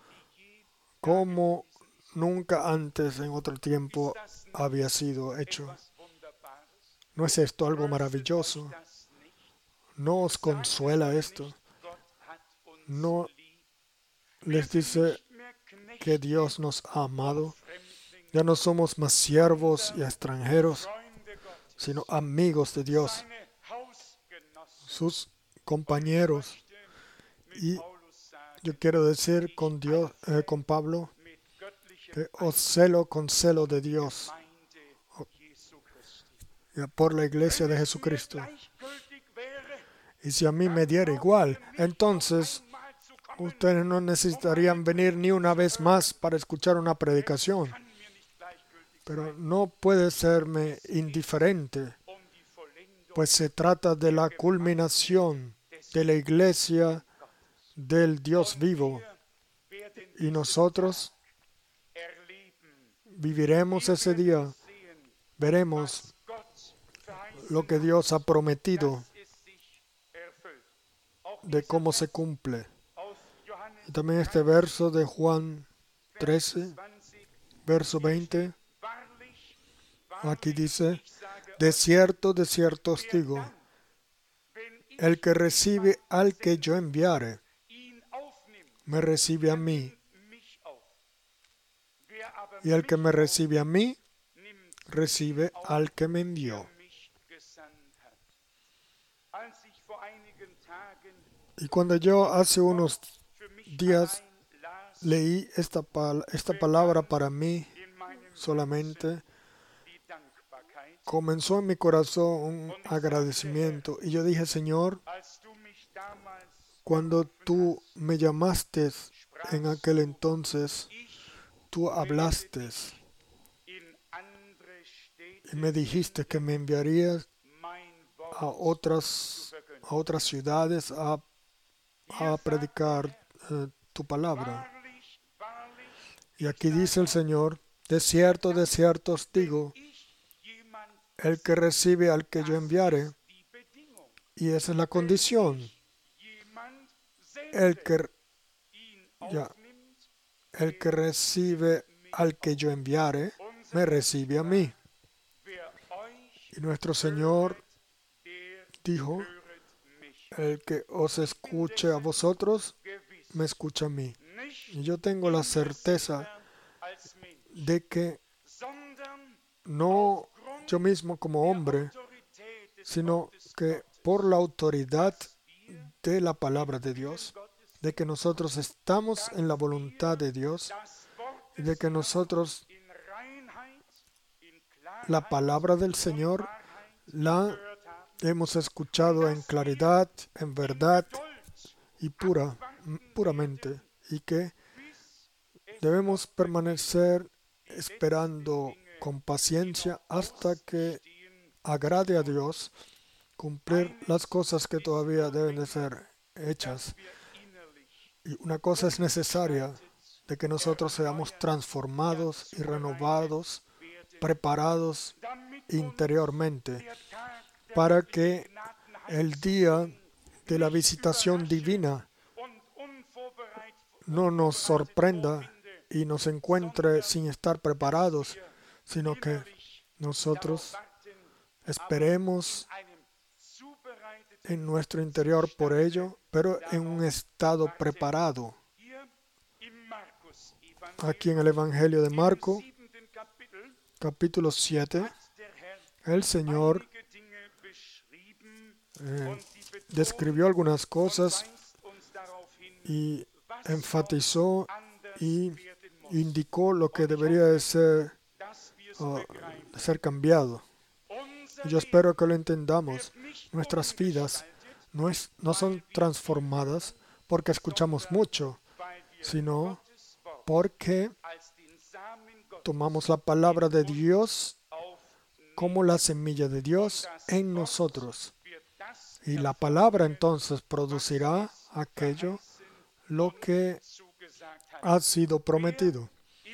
como nunca antes en otro tiempo había sido hecho. ¿No es esto algo maravilloso? ¿No os consuela esto? ¿No les dice que Dios nos ha amado? Ya no somos más siervos y extranjeros, sino amigos de Dios, sus compañeros. Y yo quiero decir con Dios, eh, con Pablo, que os celo con celo de Dios por la iglesia de Jesucristo. Y si a mí me diera igual, entonces ustedes no necesitarían venir ni una vez más para escuchar una predicación. Pero no puede serme indiferente, pues se trata de la culminación de la iglesia del Dios vivo. Y nosotros viviremos ese día, veremos lo que Dios ha prometido, de cómo se cumple. Y también este verso de Juan trece, verso veinte, aquí dice: de cierto, de cierto os digo, el que recibe al que yo enviare, me recibe a mí. Y el que me recibe a mí, recibe al que me envió. Y cuando yo hace unos días leí esta, pal- esta palabra para mí solamente, comenzó en mi corazón un agradecimiento. Y yo dije: Señor, cuando tú me llamaste en aquel entonces, tú hablaste y me dijiste que me enviarías a otras, a otras ciudades a, a predicar eh, tu palabra. Y aquí dice el Señor: de cierto, de cierto os digo, el que recibe al que yo enviare, y esa es la condición, el que, ya, el que recibe al que yo enviare, me recibe a mí. Y nuestro Señor dijo: el que os escuche a vosotros, me escucha a mí. Y yo tengo la certeza de que no yo mismo como hombre, sino que por la autoridad de la palabra de Dios, de que nosotros estamos en la voluntad de Dios, y de que nosotros la palabra del Señor la hemos escuchado en claridad, en verdad y pura, puramente, y que debemos permanecer esperando con paciencia hasta que agrade a Dios cumplir las cosas que todavía deben de ser hechas. Y una cosa es necesaria, de que nosotros seamos transformados y renovados, preparados interiormente, para que el día de la visitación divina no nos sorprenda y nos encuentre sin estar preparados, sino que Nosotros esperemos en nuestro interior por ello, pero en un estado preparado. Aquí en el Evangelio de Marco, capítulo siete, el Señor eh, describió algunas cosas y enfatizó y indicó lo que debería de ser, uh, ser cambiado. Yo espero que lo entendamos. Nuestras vidas no, es, no son transformadas porque escuchamos mucho, sino porque tomamos la palabra de Dios como la semilla de Dios en nosotros. Y la palabra entonces producirá aquello lo que ha sido prometido.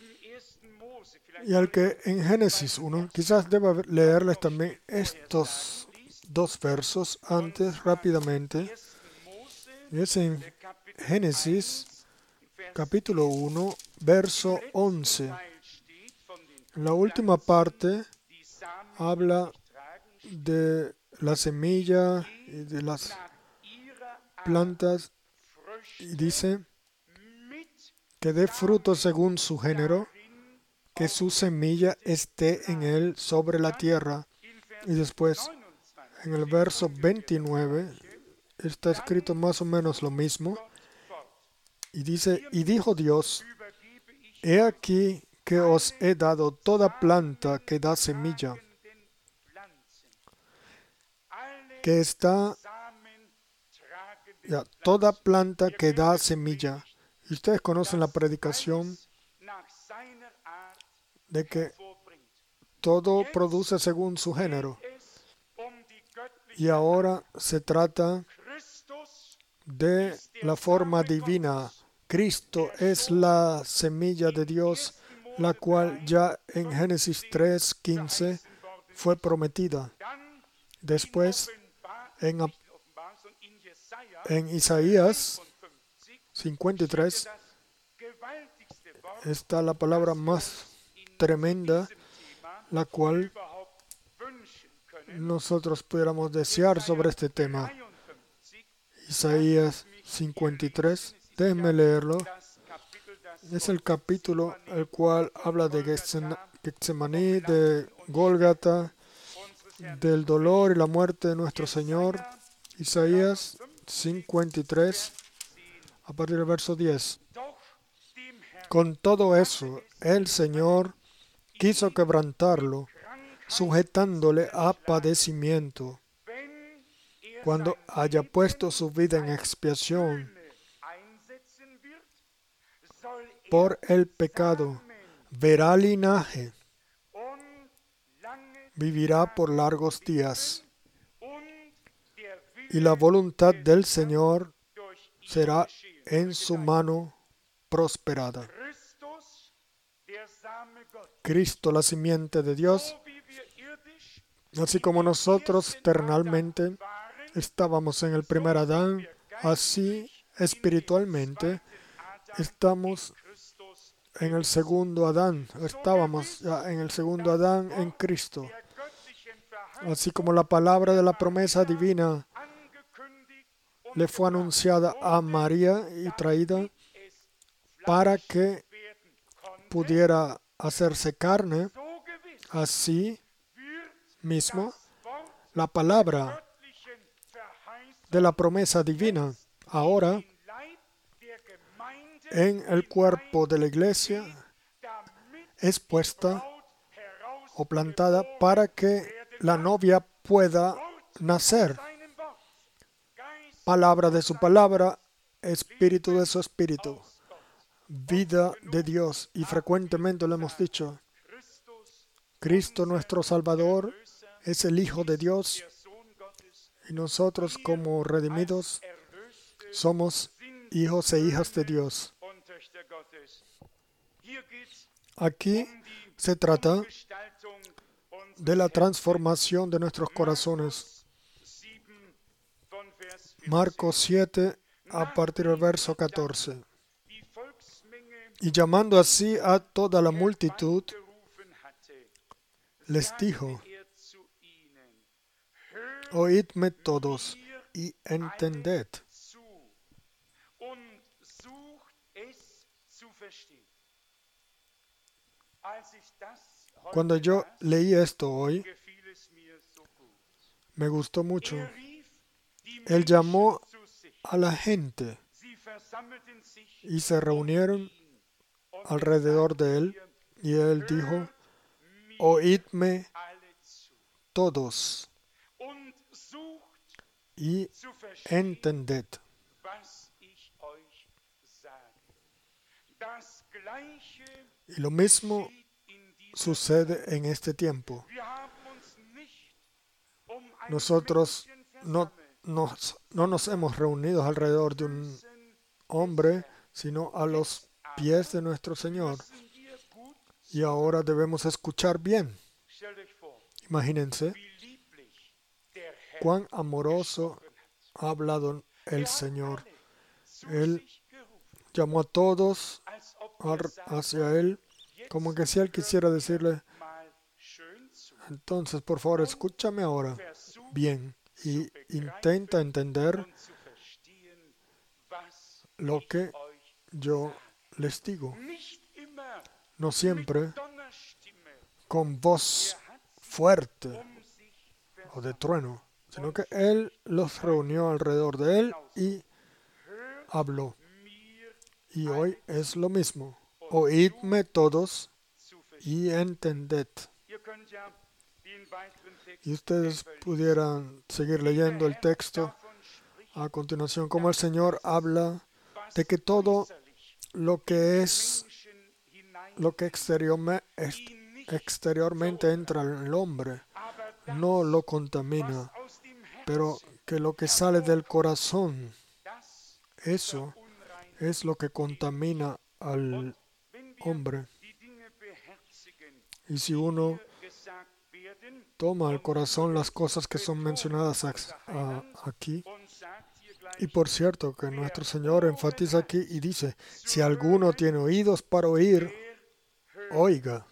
Y al que en Génesis uno, quizás deba leerles también estos dos versos antes rápidamente. Es en Génesis capítulo uno, verso once. En la última parte habla de la semilla y de las plantas y dice que dé fruto según su género, que su semilla esté en él sobre la tierra. Y después, en el verso veintinueve, está escrito más o menos lo mismo. Y dice, y dijo Dios, he aquí que os he dado toda planta que da semilla, que está, ya, toda planta que da semilla. Y ustedes conocen la predicación de que todo produce según su género. Y ahora se trata de la forma divina. Cristo es la semilla de Dios, la cual ya en Génesis tres quince fue prometida. Después, en, en Isaías cincuenta y tres, está la palabra más tremenda, la cual nosotros pudiéramos desear sobre este tema. Isaías cincuenta y tres, déjenme leerlo. Es el capítulo el cual habla de Getsemaní, de Gólgata, del dolor y la muerte de nuestro Señor. Isaías cincuenta y tres, a partir del verso diez. Con todo eso, el Señor quiso quebrantarlo, sujetándole a padecimiento. Cuando haya puesto su vida en expiación por el pecado, verá linaje, vivirá por largos días, y la voluntad del Señor será en su mano prosperada. Cristo, la simiente de Dios, así como nosotros terrenalmente estábamos en el primer Adán, así espiritualmente estamos en el segundo Adán. Estábamos ya en el segundo Adán en Cristo. Así como la palabra de la promesa divina le fue anunciada a María y traída para que pudiera hacerse carne, así mismo la palabra de la promesa divina ahora en el cuerpo de la iglesia es puesta o plantada para que la novia pueda nacer. Palabra de su palabra, espíritu de su espíritu, vida de Dios. Y frecuentemente lo hemos dicho, Cristo nuestro Salvador es el Hijo de Dios y nosotros como redimidos somos hijos e hijas de Dios. Aquí se trata de la transformación de nuestros corazones. Marcos siete, a partir del verso catorce. Y llamando así a toda la multitud, les dijo: oídme todos y entended. Cuando yo leí esto hoy, me gustó mucho. Él llamó a la gente y se reunieron alrededor de él y él dijo: oídme todos y entended. Y lo mismo sucede en este tiempo. Nosotros no nos, no nos hemos reunido alrededor de un hombre, sino a los pies de nuestro Señor. Y ahora debemos escuchar bien. Imagínense cuán amoroso ha hablado el Señor. Él llamó a todos hacia Él, como que si Él quisiera decirle: entonces, por favor, escúchame ahora bien y intenta entender lo que yo les digo. No siempre con voz fuerte o de trueno, sino que Él los reunió alrededor de Él y habló. Y hoy es lo mismo. Oídme todos y entended. Y ustedes pudieran seguir leyendo el texto a continuación, como el Señor habla de que todo lo que es, lo que exteriorme, exteriormente entra en el hombre, no lo contamina, pero que lo que sale del corazón, eso es lo que contamina al hombre. Y si uno toma al corazón las cosas que son mencionadas aquí, y por cierto que nuestro Señor enfatiza aquí y dice: si alguno tiene oídos para oír, oiga.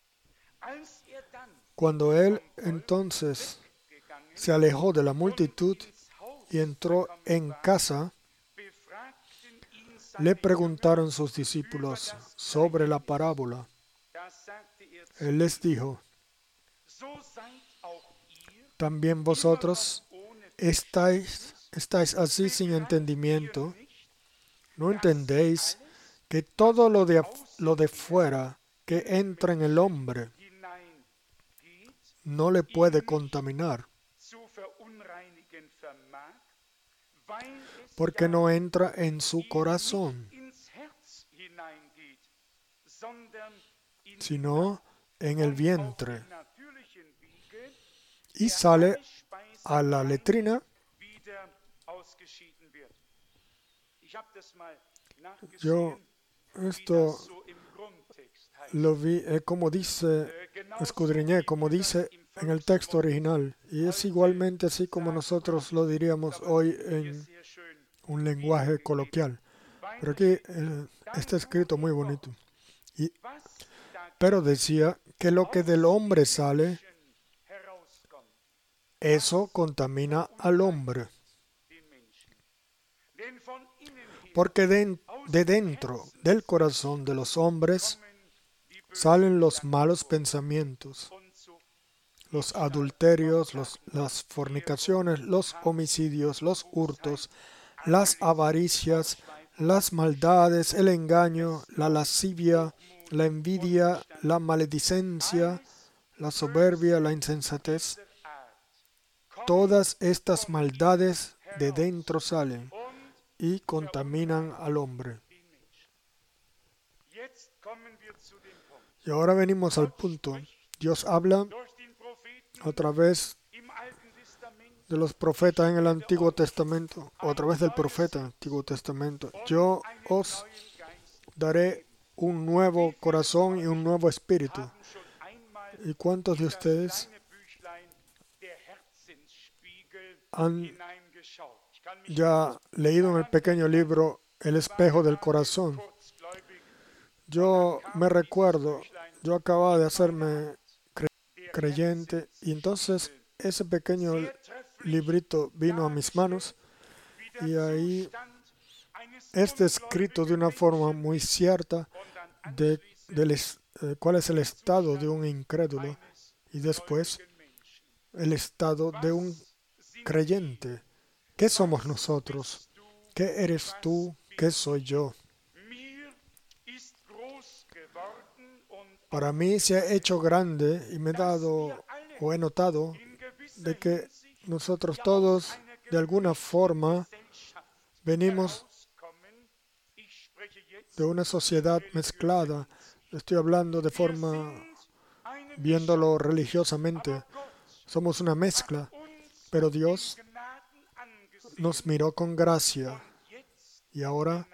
Cuando Él entonces se alejó de la multitud y entró en casa, le preguntaron sus discípulos sobre la parábola. Él les dijo: ¿también vosotros estáis, estáis así sin entendimiento? ¿No entendéis que todo lo de, lo de fuera que entra en el hombre no le puede contaminar, porque no entra en su corazón, sino en el vientre, y sale a la letrina? Yo esto lo vi, eh, como dice, escudriñé, como dice en el texto original, y es igualmente así como nosotros lo diríamos hoy en un lenguaje coloquial. Pero aquí eh, está escrito muy bonito. Y, pero decía que lo que del hombre sale, eso contamina al hombre. Porque de, de dentro del corazón de los hombres salen los malos pensamientos, los adulterios, los, las fornicaciones, los homicidios, los hurtos, las avaricias, las maldades, el engaño, la lascivia, la envidia, la maledicencia, la soberbia, la insensatez. Todas estas maldades de dentro salen y contaminan al hombre. Y ahora venimos al punto. Dios habla a través de los profetas en el Antiguo Testamento, o a través del profeta en el Antiguo Testamento. Yo os daré un nuevo corazón y un nuevo espíritu. ¿Y cuántos de ustedes han ya leído en el pequeño libro El espejo del corazón? Yo me recuerdo, yo acababa de hacerme creyente. Y entonces ese pequeño librito vino a mis manos y ahí es descrito de una forma muy cierta de, del es- eh, cuál es el estado de un incrédulo y después el estado de un creyente. ¿Qué somos nosotros? ¿Qué eres tú? ¿Qué soy yo? Para mí se ha hecho grande y me he dado o he notado de que nosotros todos de alguna forma venimos de una sociedad mezclada. Estoy hablando de forma, viéndolo religiosamente. Somos una mezcla, pero Dios nos miró con gracia y ahora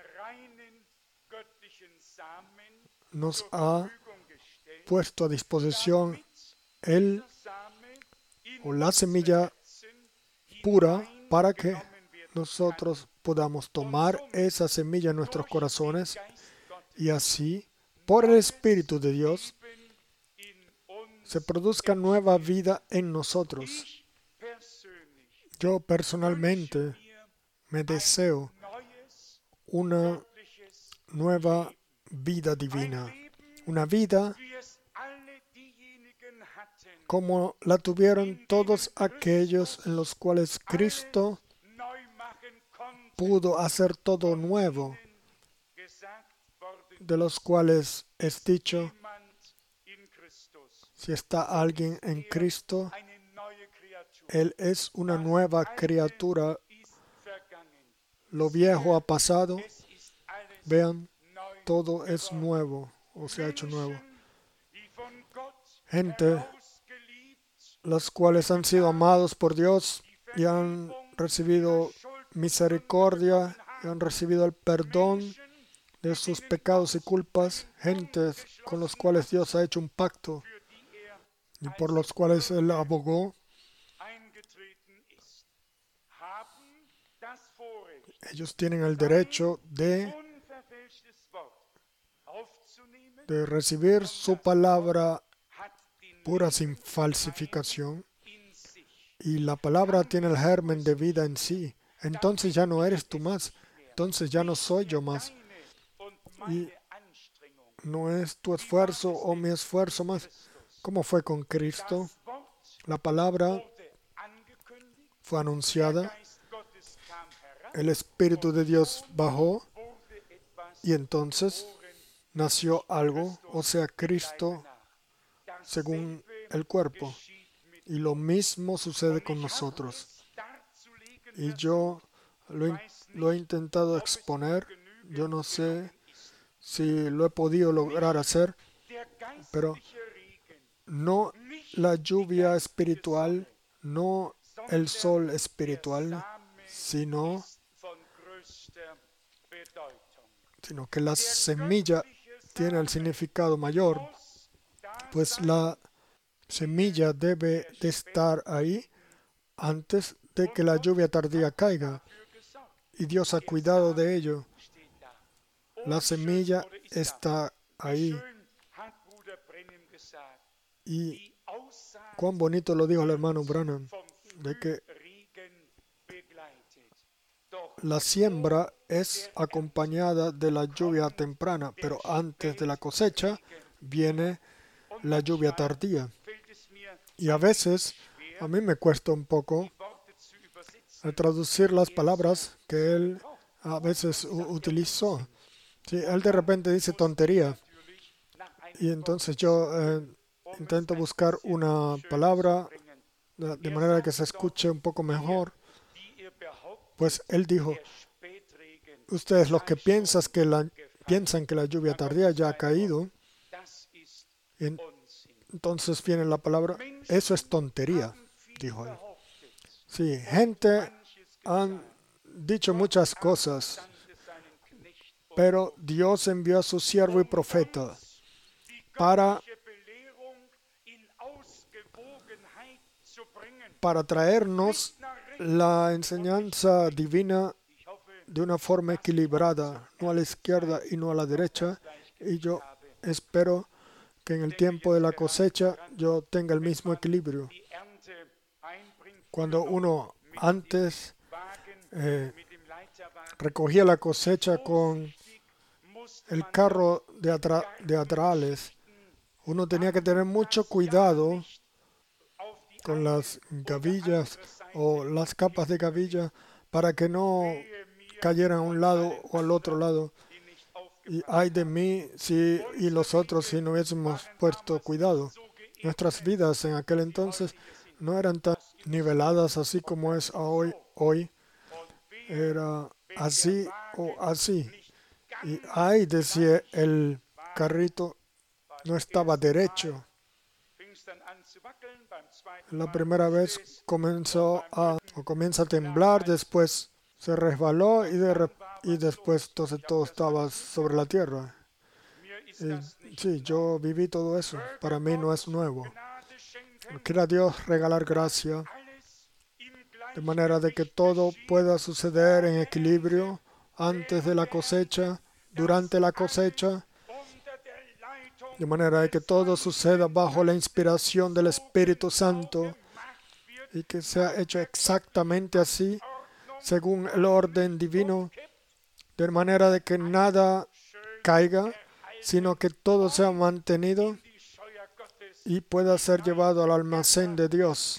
nos ha puesto a disposición Él o la semilla pura para que nosotros podamos tomar esa semilla en nuestros corazones y así, por el Espíritu de Dios, se produzca nueva vida en nosotros. Yo personalmente me deseo una nueva vida divina, una vida como la tuvieron todos aquellos en los cuales Cristo pudo hacer todo nuevo, de los cuales es dicho, si está alguien en Cristo, Él es una nueva criatura. Lo viejo ha pasado. Vean, todo es nuevo o se ha hecho nuevo. Gente, los cuales han sido amados por Dios y han recibido misericordia y han recibido el perdón de sus pecados y culpas. Gentes con los cuales Dios ha hecho un pacto y por los cuales Él abogó. Ellos tienen el derecho de, de recibir su palabra pura sin falsificación. Y la palabra tiene el germen de vida en sí. Entonces ya no eres tú más. Entonces ya no soy yo más. Y no es tu esfuerzo o mi esfuerzo más. ¿Cómo fue con Cristo? La palabra fue anunciada. El Espíritu de Dios bajó. Y entonces nació algo, o sea, Cristo según el cuerpo. Y lo mismo sucede con nosotros. Y yo lo, in- lo he intentado exponer. Yo no sé si lo he podido lograr hacer, pero no la lluvia espiritual, no el sol espiritual, sino, sino que la semilla tiene el significado mayor, pues la semilla debe de estar ahí antes de que la lluvia tardía caiga. Y Dios ha cuidado de ello. La semilla está ahí. Y cuán bonito lo dijo el hermano Branham, de que la siembra es acompañada de la lluvia temprana, pero antes de la cosecha viene la lluvia tardía. Y a veces a mí me cuesta un poco traducir las palabras que él a veces u- utilizó. Sí, él de repente dice tontería y entonces yo eh, intento buscar una palabra de de manera que se escuche un poco mejor. Pues él dijo, ustedes los que piensas que la, piensan que la lluvia tardía ya ha caído, y en- entonces viene la palabra, eso es tontería, dijo él. Sí, gente han dicho muchas cosas, pero Dios envió a su siervo y profeta para, para traernos la enseñanza divina de una forma equilibrada, no a la izquierda y no a la derecha. Y yo espero que en el tiempo de la cosecha yo tenga el mismo equilibrio. Cuando uno antes eh, recogía la cosecha con el carro de, atra de atrales, uno tenía que tener mucho cuidado con las gavillas o las capas de gavilla para que no cayeran a un lado o al otro lado. Y ay de mí si, y los otros si no hubiésemos puesto cuidado. Nuestras vidas en aquel entonces no eran tan niveladas así como es hoy. Hoy era así o así. Y ay de si el carrito no estaba derecho. La primera vez comenzó a, o comienza a temblar, después se resbaló y, de, y después entonces todo estaba sobre la tierra. Y, sí, yo viví todo eso. Para mí no es nuevo. Quiera Dios regalar gracia de manera de que todo pueda suceder en equilibrio antes de la cosecha, durante la cosecha, de manera de que todo suceda bajo la inspiración del Espíritu Santo y que sea hecho exactamente así, según el orden divino, de manera de que nada caiga, sino que todo sea mantenido y pueda ser llevado al almacén de Dios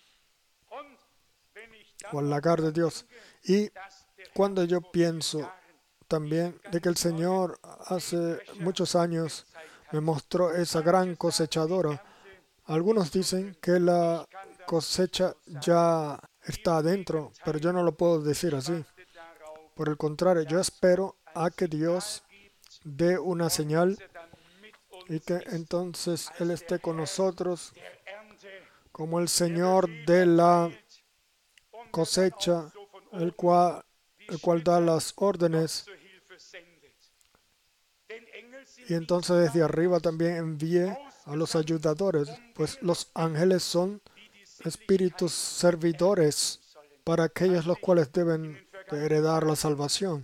o al lagar de Dios. Y cuando yo pienso también de que el Señor hace muchos años me mostró esa gran cosechadora, algunos dicen que la cosecha ya está adentro, pero yo no lo puedo decir así. Por el contrario, yo espero a que Dios dé una señal y que entonces Él esté con nosotros como el Señor de la cosecha, el cual, el cual da las órdenes. Y entonces desde arriba también envíe a los ayudadores, pues los ángeles son espíritus servidores para aquellos los cuales deben de heredar la salvación.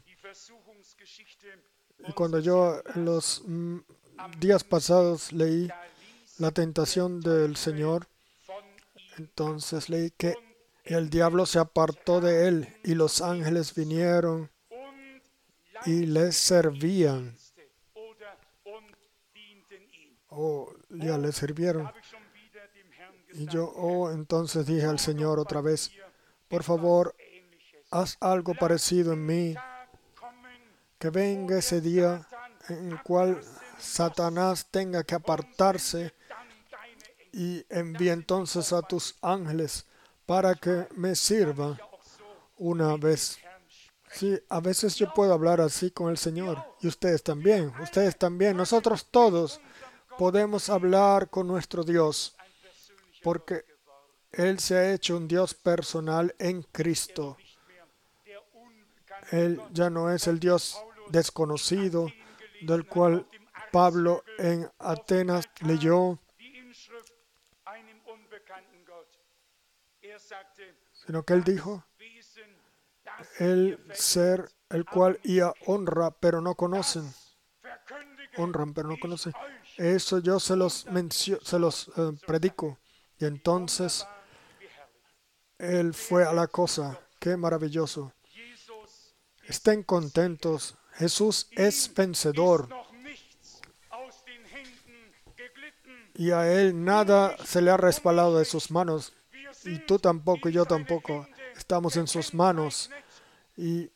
Y cuando yo en los mm, días pasados leí la tentación del Señor, entonces leí que el diablo se apartó de él y los ángeles vinieron y le servían. Oh, ya le sirvieron. Y yo, oh, entonces dije al Señor otra vez, por favor, haz algo parecido en mí, que venga ese día en el cual Satanás tenga que apartarse y envíe entonces a tus ángeles para que me sirvan una vez. Sí, a veces yo puedo hablar así con el Señor y ustedes también, ustedes también, nosotros todos podemos hablar con nuestro Dios porque Él se ha hecho un Dios personal en Cristo. Él ya no es el Dios desconocido del cual Pablo en Atenas leyó, sino que él dijo, el ser el cual ia honra pero no conocen, honran pero no conocen. Eso yo se los, mencio, se los eh, predico. Y entonces él fue a la cosa. Qué maravilloso. Estén contentos. Jesús es vencedor. Y a Él nada se le ha resbalado de sus manos. Y tú tampoco, y yo tampoco. Estamos en sus manos. Y,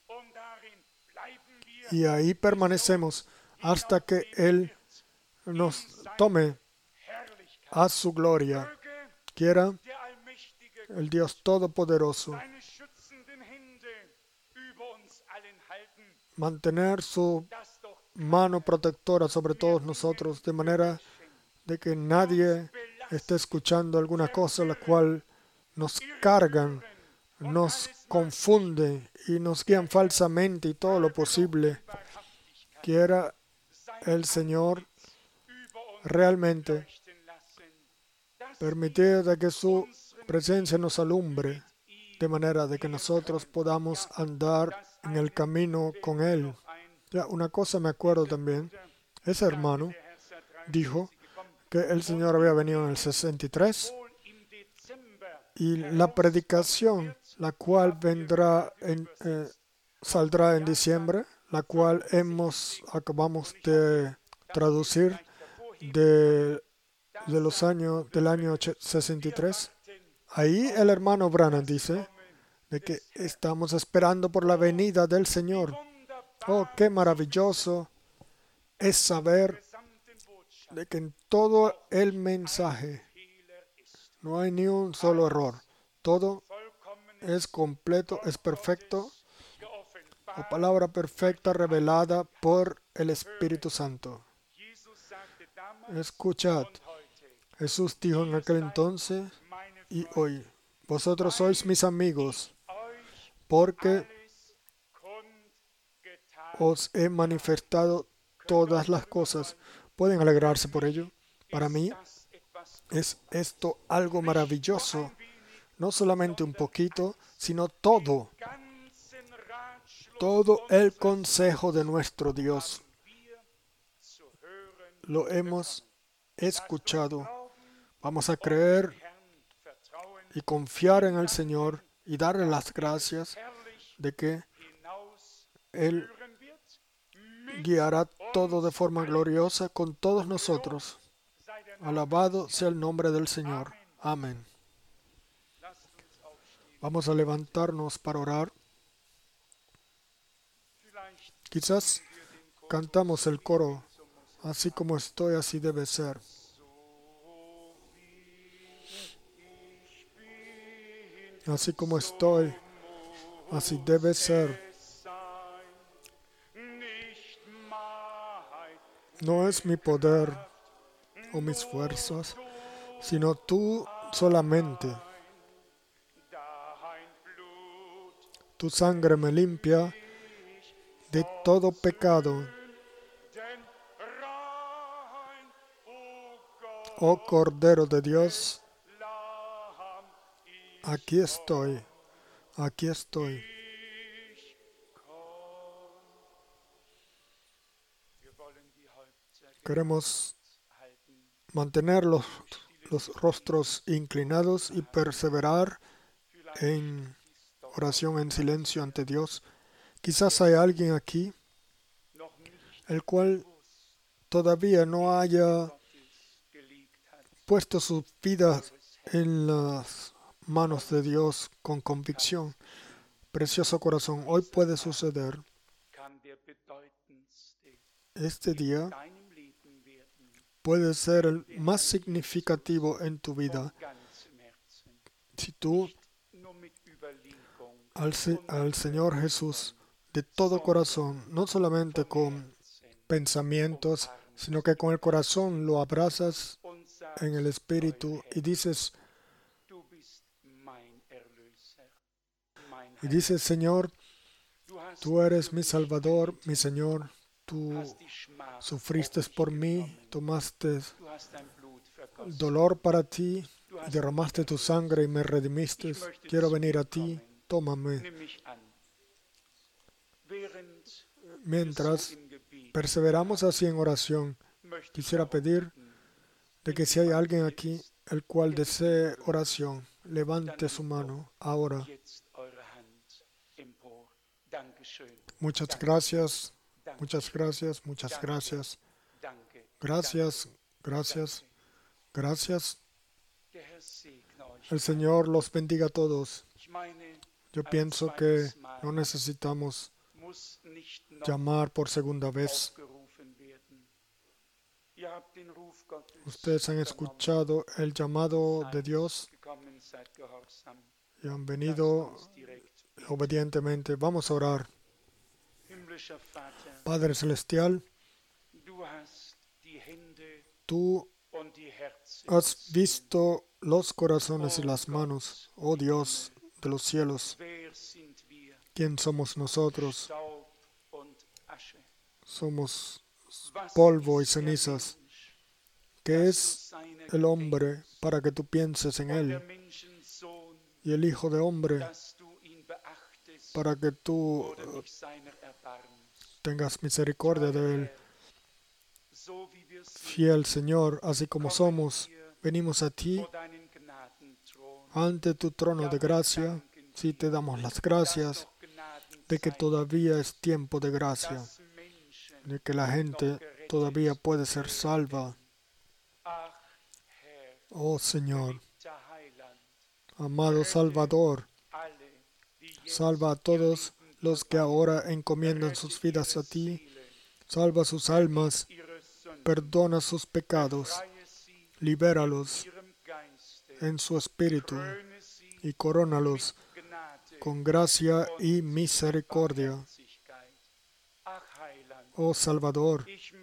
y ahí permanecemos hasta que Él nos tome a su gloria. Quiera el Dios Todopoderoso mantener su mano protectora sobre todos nosotros, de manera de que nadie esté escuchando alguna cosa la cual nos cargan, nos confunde y nos guían falsamente y todo lo posible. Quiera el Señor realmente permitir de que su presencia nos alumbre, de manera de que nosotros podamos andar en el camino con Él. Ya, una cosa me acuerdo también, ese hermano dijo, que el Señor había venido en el sesenta y tres y la predicación, la cual vendrá en, eh, saldrá en diciembre, la cual hemos acabamos de traducir de, de los años del año sesenta y tres. Ahí el hermano Branham dice de que estamos esperando por la venida del Señor. Oh, qué maravilloso es saber de que en todo el mensaje no hay ni un solo error. Todo es completo, es perfecto. La palabra perfecta revelada por el Espíritu Santo. Escuchad, Jesús dijo en aquel entonces y hoy, vosotros sois mis amigos, porque os he manifestado todas las cosas. ¿Pueden alegrarse por ello? Para mí es esto algo maravilloso. No solamente un poquito, sino todo. Todo el consejo de nuestro Dios lo hemos escuchado. Vamos a creer y confiar en el Señor y darle las gracias de que Él guiará todo de forma gloriosa con todos nosotros. Alabado sea el nombre del Señor. Amén. Vamos a levantarnos para orar. Quizás cantamos el coro, así como estoy, así debe ser. Así como estoy, así debe ser. No es mi poder o mis fuerzas, sino tú solamente. Tu sangre me limpia de todo pecado. Oh Cordero de Dios, aquí estoy, aquí estoy. Queremos mantener los, los rostros inclinados y perseverar en oración en silencio ante Dios. Quizás hay alguien aquí el cual todavía no haya puesto su vida en las manos de Dios con convicción. Precioso corazón, hoy puede suceder. Este día puede ser el más significativo en tu vida si tú al, al Señor Jesús de todo corazón, no solamente con pensamientos, sino que con el corazón lo abrazas en el Espíritu y dices, y dices, Señor, tú eres mi Salvador, mi Señor, tú sufriste por mí, tomaste dolor para ti, y derramaste tu sangre y me redimiste. Quiero venir a ti, tómame. Mientras perseveramos así en oración, quisiera pedir de que si hay alguien aquí el cual desee oración, levante su mano ahora. Muchas gracias, muchas gracias, muchas gracias. Gracias, gracias, gracias. El Señor los bendiga a todos. Yo pienso que no necesitamos llamar por segunda vez. Ustedes han escuchado el llamado de Dios y han venido obedientemente. Vamos a orar. Padre Celestial, tú has visto los corazones y las manos, oh Dios de los cielos. ¿Quién somos nosotros? Somos polvo y cenizas. ¿Qué es el hombre para que tú pienses en él? Y el Hijo de Hombre para que tú tengas misericordia de él. Fiel Señor, así como somos, venimos a ti ante tu trono de gracia. Sí, te damos las gracias de que todavía es tiempo de gracia, de que la gente todavía puede ser salva. Oh Señor, amado Salvador, salva a todos los que ahora encomiendan sus vidas a ti, salva sus almas, perdona sus pecados, libéralos en su espíritu y corónalos con gracia y misericordia. Oh Salvador,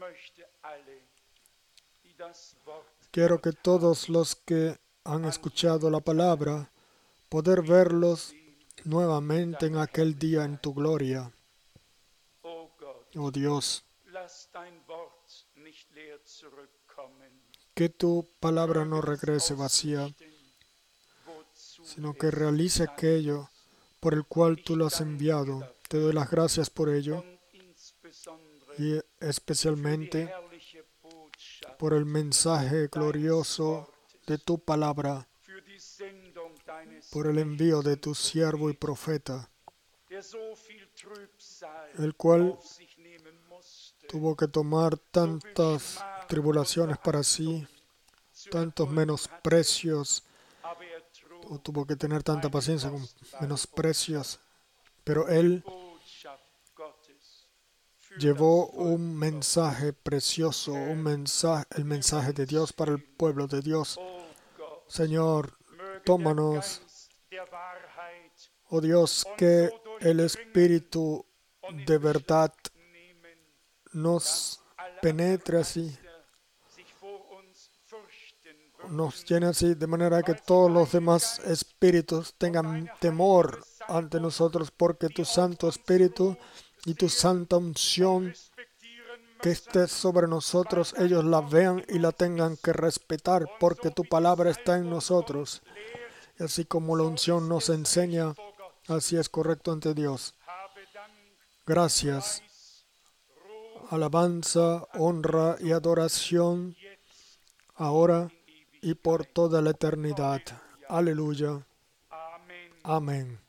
quiero que todos los que han escuchado la palabra, poder verlos nuevamente en aquel día en tu gloria. Oh Dios, que tu palabra no regrese vacía, sino que realice aquello por el cual tú lo has enviado. Te doy las gracias por ello y especialmente por el mensaje glorioso de tu palabra, por el envío de tu siervo y profeta, el cual tuvo que tomar tantas tribulaciones para sí, tantos menosprecios, o tuvo que tener tanta paciencia con menosprecios, pero Él llevó un mensaje precioso, un mensaje, el mensaje de Dios para el pueblo de Dios. Señor, tómanos, oh Dios, que el Espíritu de verdad nos penetre así, nos llene así, de manera que todos los demás espíritus tengan temor ante nosotros, porque tu Santo Espíritu y tu santa unción que esté sobre nosotros, ellos la vean y la tengan que respetar, porque tu palabra está en nosotros. Y así como la unción nos enseña, así es correcto ante Dios. Gracias, alabanza, honra y adoración, ahora y por toda la eternidad. Aleluya. Amén.